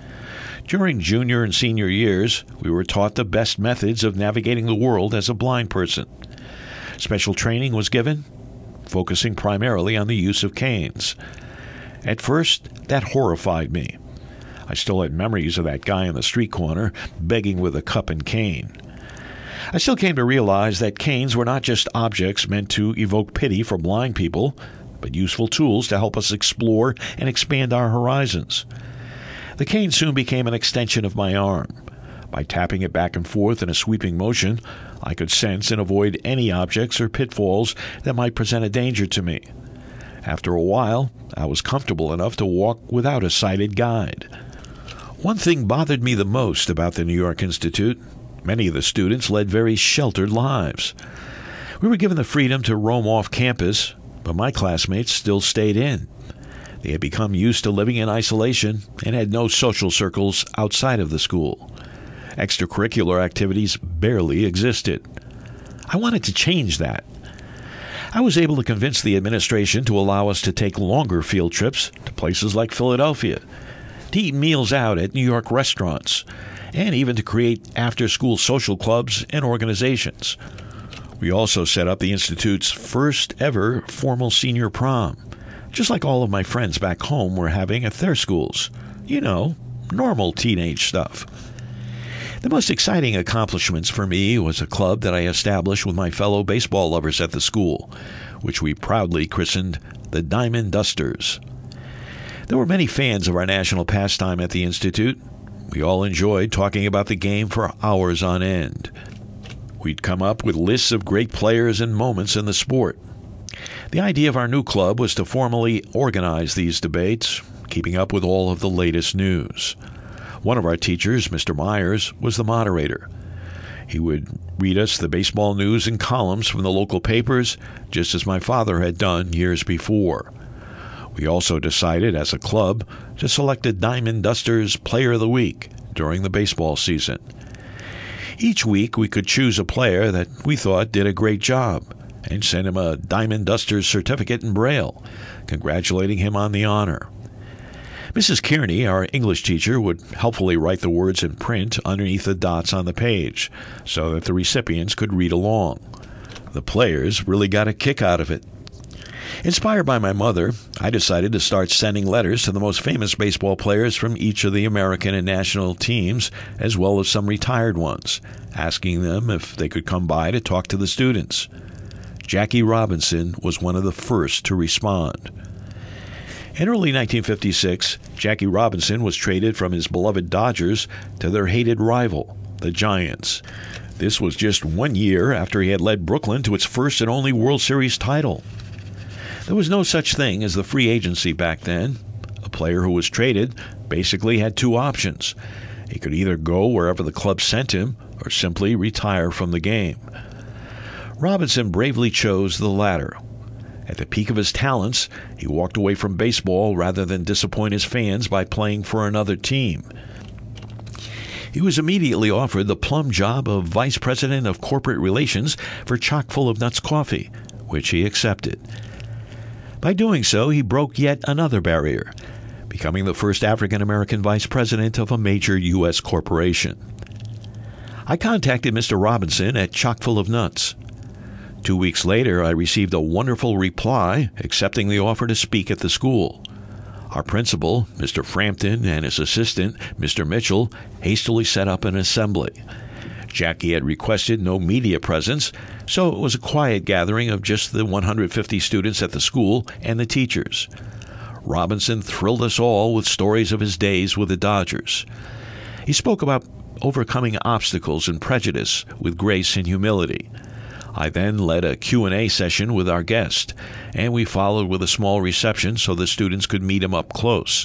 During junior and senior years, we were taught the best methods of navigating the world as a blind person. Special training was given, focusing primarily on the use of canes. At first, that horrified me. I still had memories of that guy on the street corner begging with a cup and cane. I still came to realize that canes were not just objects meant to evoke pity for blind people, but useful tools to help us explore and expand our horizons. The cane soon became an extension of my arm. By tapping it back and forth in a sweeping motion, I could sense and avoid any objects or pitfalls that might present a danger to me. After a while, I was comfortable enough to walk without a sighted guide. One thing bothered me the most about the New York Institute. Many of the students led very sheltered lives. We were given the freedom to roam off campus, but my classmates still stayed in. They had become used to living in isolation and had no social circles outside of the school. Extracurricular activities barely existed. I wanted to change that. I was able to convince the administration to allow us to take longer field trips to places like Philadelphia, to eat meals out at New York restaurants, and even to create after-school social clubs and organizations. We also set up the Institute's first ever formal senior prom, just like all of my friends back home were having at their schools. You know, normal teenage stuff. The most exciting accomplishments for me was a club that I established with my fellow baseball lovers at the school, which we proudly christened the Diamond Dusters. There were many fans of our national pastime at the Institute. We all enjoyed talking about the game for hours on end. We'd come up with lists of great players and moments in the sport. The idea of our new club was to formally organize these debates, keeping up with all of the latest news. One of our teachers, Mr. Myers, was the moderator. He would read us the baseball news and columns from the local papers, just as my father had done years before. We also decided, as a club, to select a Diamond Dusters Player of the Week during the baseball season. Each week, we could choose a player that we thought did a great job and send him a Diamond Dusters certificate in Braille, congratulating him on the honor. Mrs. Kearney, our English teacher, would helpfully write the words in print underneath the dots on the page so that the recipients could read along. The players really got a kick out of it. Inspired by my mother, I decided to start sending letters to the most famous baseball players from each of the American and national teams, as well as some retired ones, asking them if they could come by to talk to the students. Jackie Robinson was one of the first to respond. In early 1956, Jackie Robinson was traded from his beloved Dodgers to their hated rival, the Giants. This was just 1 year after he had led Brooklyn to its first and only World Series title. There was no such thing as the free agency back then. A player who was traded basically had two options. He could either go wherever the club sent him or simply retire from the game. Robinson bravely chose the latter. At the peak of his talents, he walked away from baseball rather than disappoint his fans by playing for another team. He was immediately offered the plum job of Vice President of Corporate Relations for Chock-full of Nuts Coffee, which he accepted. By doing so, he broke yet another barrier, becoming the first African-American vice president of a major U.S. corporation. I contacted Mr. Robinson at Chock-full of Nuts. 2 weeks later, I received a wonderful reply accepting the offer to speak at the school. Our principal, Mr. Frampton, and his assistant, Mr. Mitchell, hastily set up an assembly. Jackie had requested no media presence, so it was a quiet gathering of just the 150 students at the school and the teachers. Robinson thrilled us all with stories of his days with the Dodgers. He spoke about overcoming obstacles and prejudice with grace and humility. I then led a Q&A session with our guest, and we followed with a small reception so the students could meet him up close.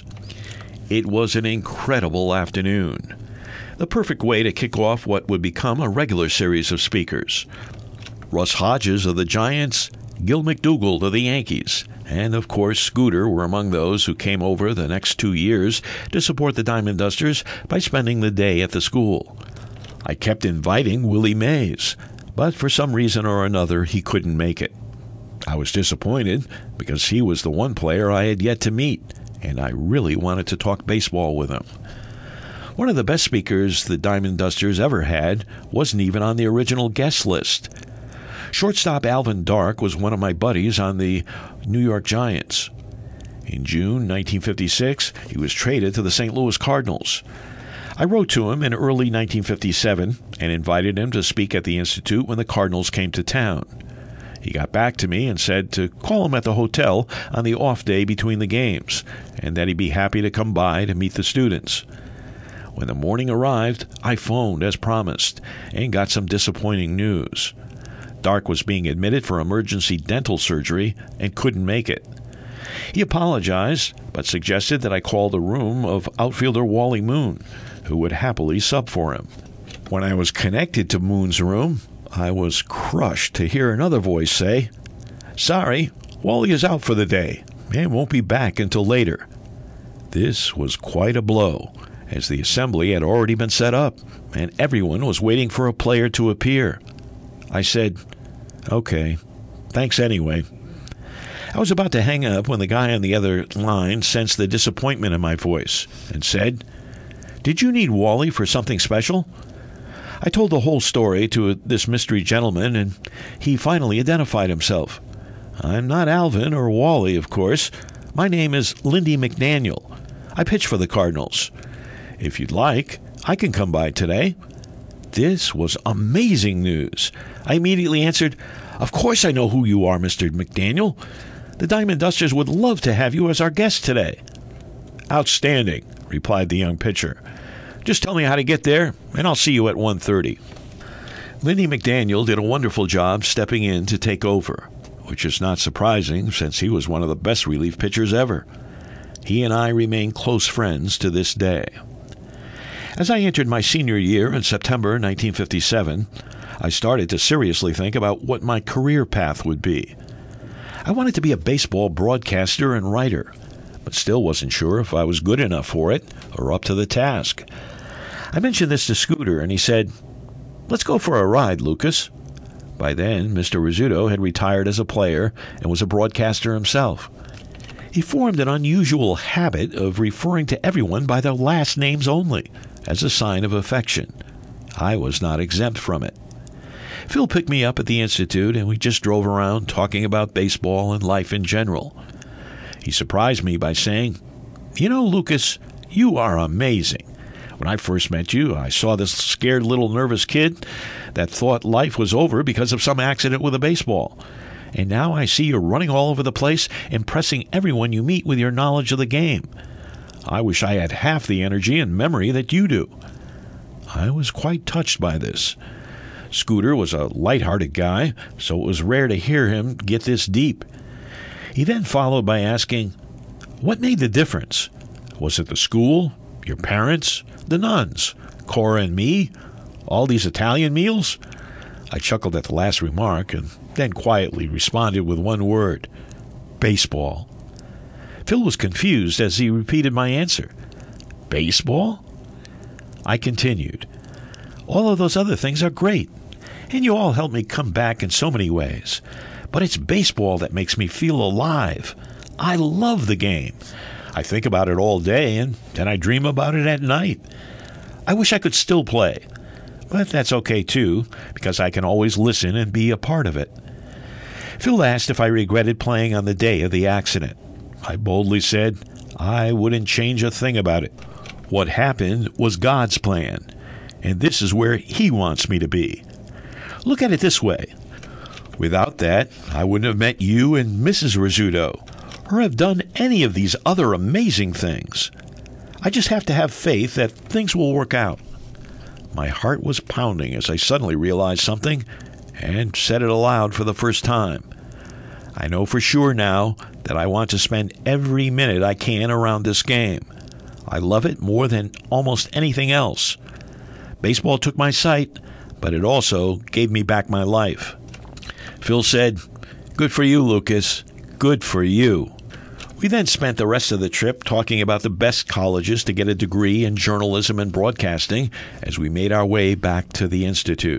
It was an incredible afternoon. The perfect way to kick off what would become a regular series of speakers. Russ Hodges of the Giants, Gil McDougald of the Yankees, and of course Scooter were among those who came over the next 2 years to support the Diamond Dusters by spending the day at the school. I kept inviting Willie Mays, but for some reason or another, he couldn't make it. I was disappointed because he was the one player I had yet to meet, and I really wanted to talk baseball with him. One of the best speakers the Diamond Dusters ever had wasn't even on the original guest list. Shortstop Alvin Dark was one of my buddies on the New York Giants. In June 1956, he was traded to the St. Louis Cardinals. I wrote to him in early 1957 and invited him to speak at the Institute when the Cardinals came to town. He got back to me and said to call him at the hotel on the off day between the games, and that he'd be happy to come by to meet the students. When the morning arrived, I phoned as promised and got some disappointing news. Dark was being admitted for emergency dental surgery and couldn't make it. He apologized, but suggested that I call the room of outfielder Wally Moon, who would happily sub for him. When I was connected to Moon's room, I was crushed to hear another voice say, "Sorry, Wally is out for the day and won't be back until later." This was quite a blow, as the assembly had already been set up and everyone was waiting for a player to appear. I said, "Okay, thanks anyway." I was about to hang up when the guy on the other line sensed the disappointment in my voice and said, "Did you need Wally for something special?" I told the whole story to this mystery gentleman, and he finally identified himself. "I'm not Alvin or Wally, of course. My name is Lindy McDaniel. I pitch for the Cardinals. If you'd like, I can come by today." This was amazing news. I immediately answered, "Of course I know who you are, Mr. McDaniel. The Diamond Dusters would love to have you as our guest today." "Outstanding," replied the young pitcher. "Just tell me how to get there, and I'll see you at 1:30. Lindy McDaniel did a wonderful job stepping in to take over, which is not surprising since he was one of the best relief pitchers ever. He and I remain close friends to this day. As I entered my senior year in September 1957, I started to seriously think about what my career path would be. I wanted to be a baseball broadcaster and writer, but still wasn't sure if I was good enough for it or up to the task. I mentioned this to Scooter, and he said, "Let's go for a ride, Lucas." By then, Mr. Rizzuto had retired as a player and was a broadcaster himself. He formed an unusual habit of referring to everyone by their last names only, as a sign of affection. I was not exempt from it. Phil picked me up at the Institute, and we just drove around talking about baseball and life in general. He surprised me by saying, "You know, Lucas, you are amazing. When I first met you, I saw this scared little nervous kid that thought life was over because of some accident with a baseball. And now I see you running all over the place, impressing everyone you meet with your knowledge of the game. I wish I had half the energy and memory that you do." I was quite touched by this. Scooter was a light-hearted guy, so it was rare to hear him get this deep. He then followed by asking, "What made the difference? Was it the school, your parents, the nuns, Cora and me, all these Italian meals?" I chuckled at the last remark and then quietly responded with one word: baseball. Phil was confused as he repeated my answer. Baseball? I continued, "All of those other things are great, and you all helped me come back in so many ways. But it's baseball that makes me feel alive. I love the game. I think about it all day, and then I dream about it at night. I wish I could still play, but that's okay too, because I can always listen and be a part of it." Phil asked if I regretted playing on the day of the accident. I boldly said I wouldn't change a thing about it. What happened was God's plan, and this is where He wants me to be. Look at it this way. Without that, I wouldn't have met you and Mrs. Rizzuto, or have done any of these other amazing things. I just have to have faith that things will work out. My heart was pounding as I suddenly realized something and said it aloud for the first time. I know for sure now that I want to spend every minute I can around this game. I love it more than almost anything else. Baseball took my sight, but it also gave me back my life. Phil said, "Good for you, Lucas. Good for you." We then spent the rest of the trip talking about the best colleges to get a degree in journalism and broadcasting as we made our way back to the Institute.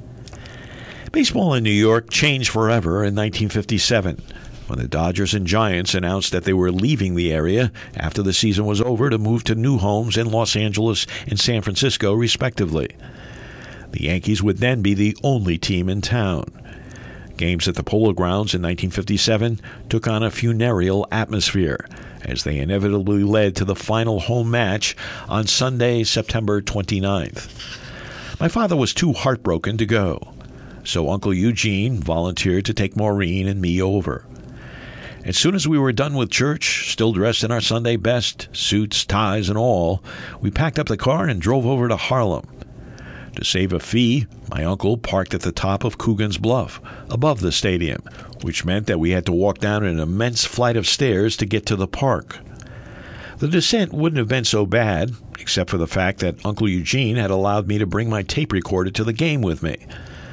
Baseball in New York changed forever in 1957, when the Dodgers and Giants announced that they were leaving the area after the season was over to move to new homes in Los Angeles and San Francisco, respectively. The Yankees would then be the only team in town. Games at the Polo Grounds in 1957 took on a funereal atmosphere, as they inevitably led to the final home match on Sunday, September 29th. My father was too heartbroken to go, so Uncle Eugene volunteered to take Maureen and me over. As soon as we were done with church, still dressed in our Sunday best, suits, ties, and all, we packed up the car and drove over to Harlem. To save a fee, my uncle parked at the top of Coogan's Bluff, above the stadium, which meant that we had to walk down an immense flight of stairs to get to the park. The descent wouldn't have been so bad, except for the fact that Uncle Eugene had allowed me to bring my tape recorder to the game with me.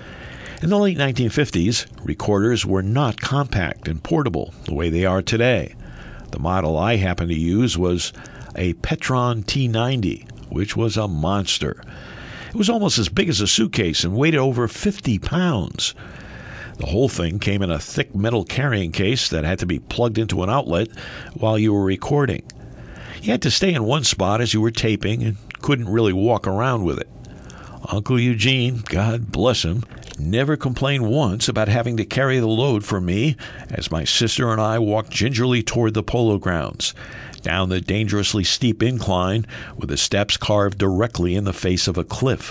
In the late 1950s, recorders were not compact and portable the way they are today. The model I happened to use was a Petron T90, which was a monster. It was almost as big as a suitcase and weighed over 50 pounds. The whole thing came in a thick metal carrying case that had to be plugged into an outlet while you were recording. You had to stay in one spot as you were taping and couldn't really walk around with it. Uncle Eugene, God bless him, never complained once about having to carry the load for me as my sister and I walked gingerly toward the Polo Grounds, down the dangerously steep incline with the steps carved directly in the face of a cliff.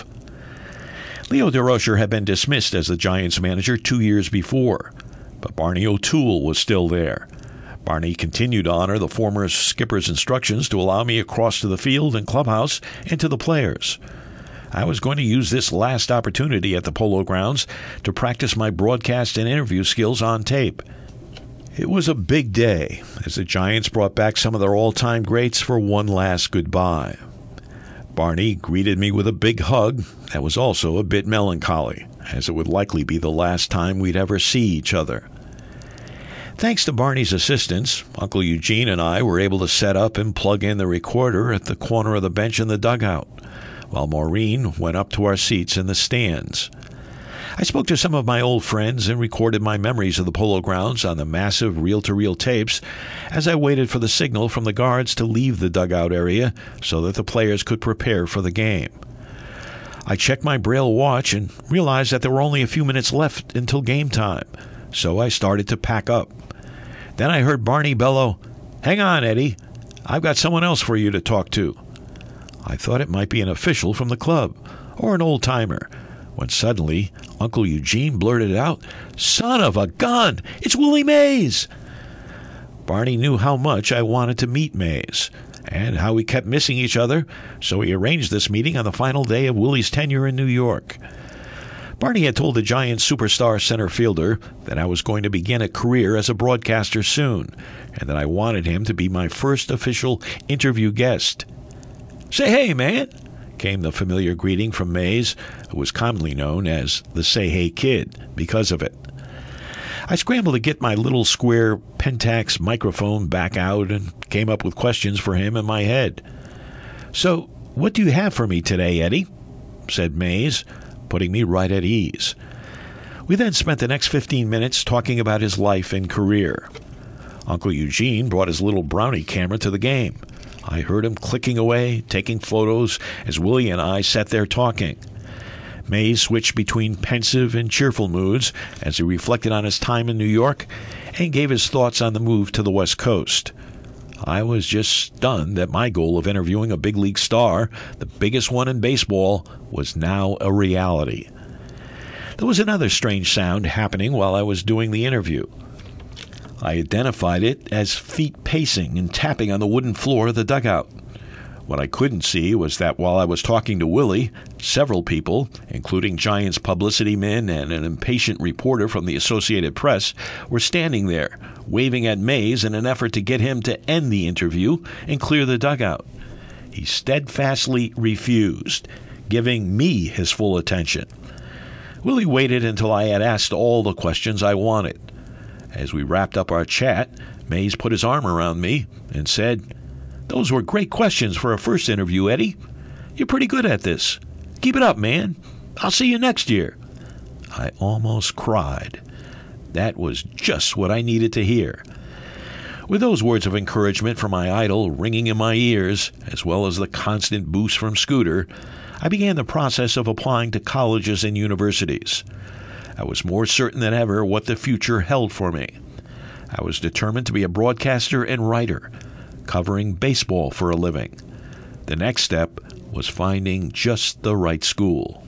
Leo Durocher had been dismissed as the Giants manager 2 years before, but Barney O'Toole was still there. Barney continued to honor the former skipper's instructions to allow me across to the field and clubhouse and to the players. I was going to use this last opportunity at the Polo Grounds to practice my broadcast and interview skills on tape. It was a big day as the Giants brought back some of their all-time greats for one last goodbye. Barney greeted me with a big hug that was also a bit melancholy, as it would likely be the last time we'd ever see each other. Thanks to Barney's assistance, Uncle Eugene and I were able to set up and plug in the recorder at the corner of the bench in the dugout, while Maureen went up to our seats in the stands. I spoke to some of my old friends and recorded my memories of the Polo Grounds on the massive reel-to-reel tapes as I waited for the signal from the guards to leave the dugout area so that the players could prepare for the game. I checked my Braille watch and realized that there were only a few minutes left until game time, so I started to pack up. Then I heard Barney bellow, "Hang on, Eddie. I've got someone else for you to talk to." I thought it might be an official from the club or an old-timer, when suddenly Uncle Eugene blurted out, "Son of a gun! It's Willie Mays!" Barney knew how much I wanted to meet Mays, and how we kept missing each other, so he arranged this meeting on the final day of Willie's tenure in New York. Barney had told the Giants' superstar center fielder that I was going to begin a career as a broadcaster soon, and that I wanted him to be my first official interview guest. "Say hey, man," came the familiar greeting from Mays, who was commonly known as the Say Hey Kid because of it. I scrambled to get my little square Pentax microphone back out and came up with questions for him in my head. "So, what do you have for me today, Eddie?" said Mays, putting me right at ease. We then spent the next 15 minutes talking about his life and career. Uncle Eugene brought his little Brownie camera to the game. I heard him clicking away, taking photos, as Willie and I sat there talking. Mays switched between pensive and cheerful moods as he reflected on his time in New York and gave his thoughts on the move to the West Coast. I was just stunned that my goal of interviewing a big league star, the biggest one in baseball, was now a reality. There was another strange sound happening while I was doing the interview. I identified it as feet pacing and tapping on the wooden floor of the dugout. What I couldn't see was that while I was talking to Willie, several people, including Giants publicity men and an impatient reporter from the Associated Press, were standing there, waving at Mays in an effort to get him to end the interview and clear the dugout. He steadfastly refused, giving me his full attention. Willie waited until I had asked all the questions I wanted. As we wrapped up our chat, Mays put his arm around me and said, "Those were great questions for a first interview, Eddie. You're pretty good at this. Keep it up, man. I'll see you next year." I almost cried. That was just what I needed to hear. With those words of encouragement from my idol ringing in my ears, as well as the constant boost from Scooter, I began the process of applying to colleges and universities. I was more certain than ever what the future held for me. I was determined to be a broadcaster and writer, covering baseball for a living. The next step was finding just the right school.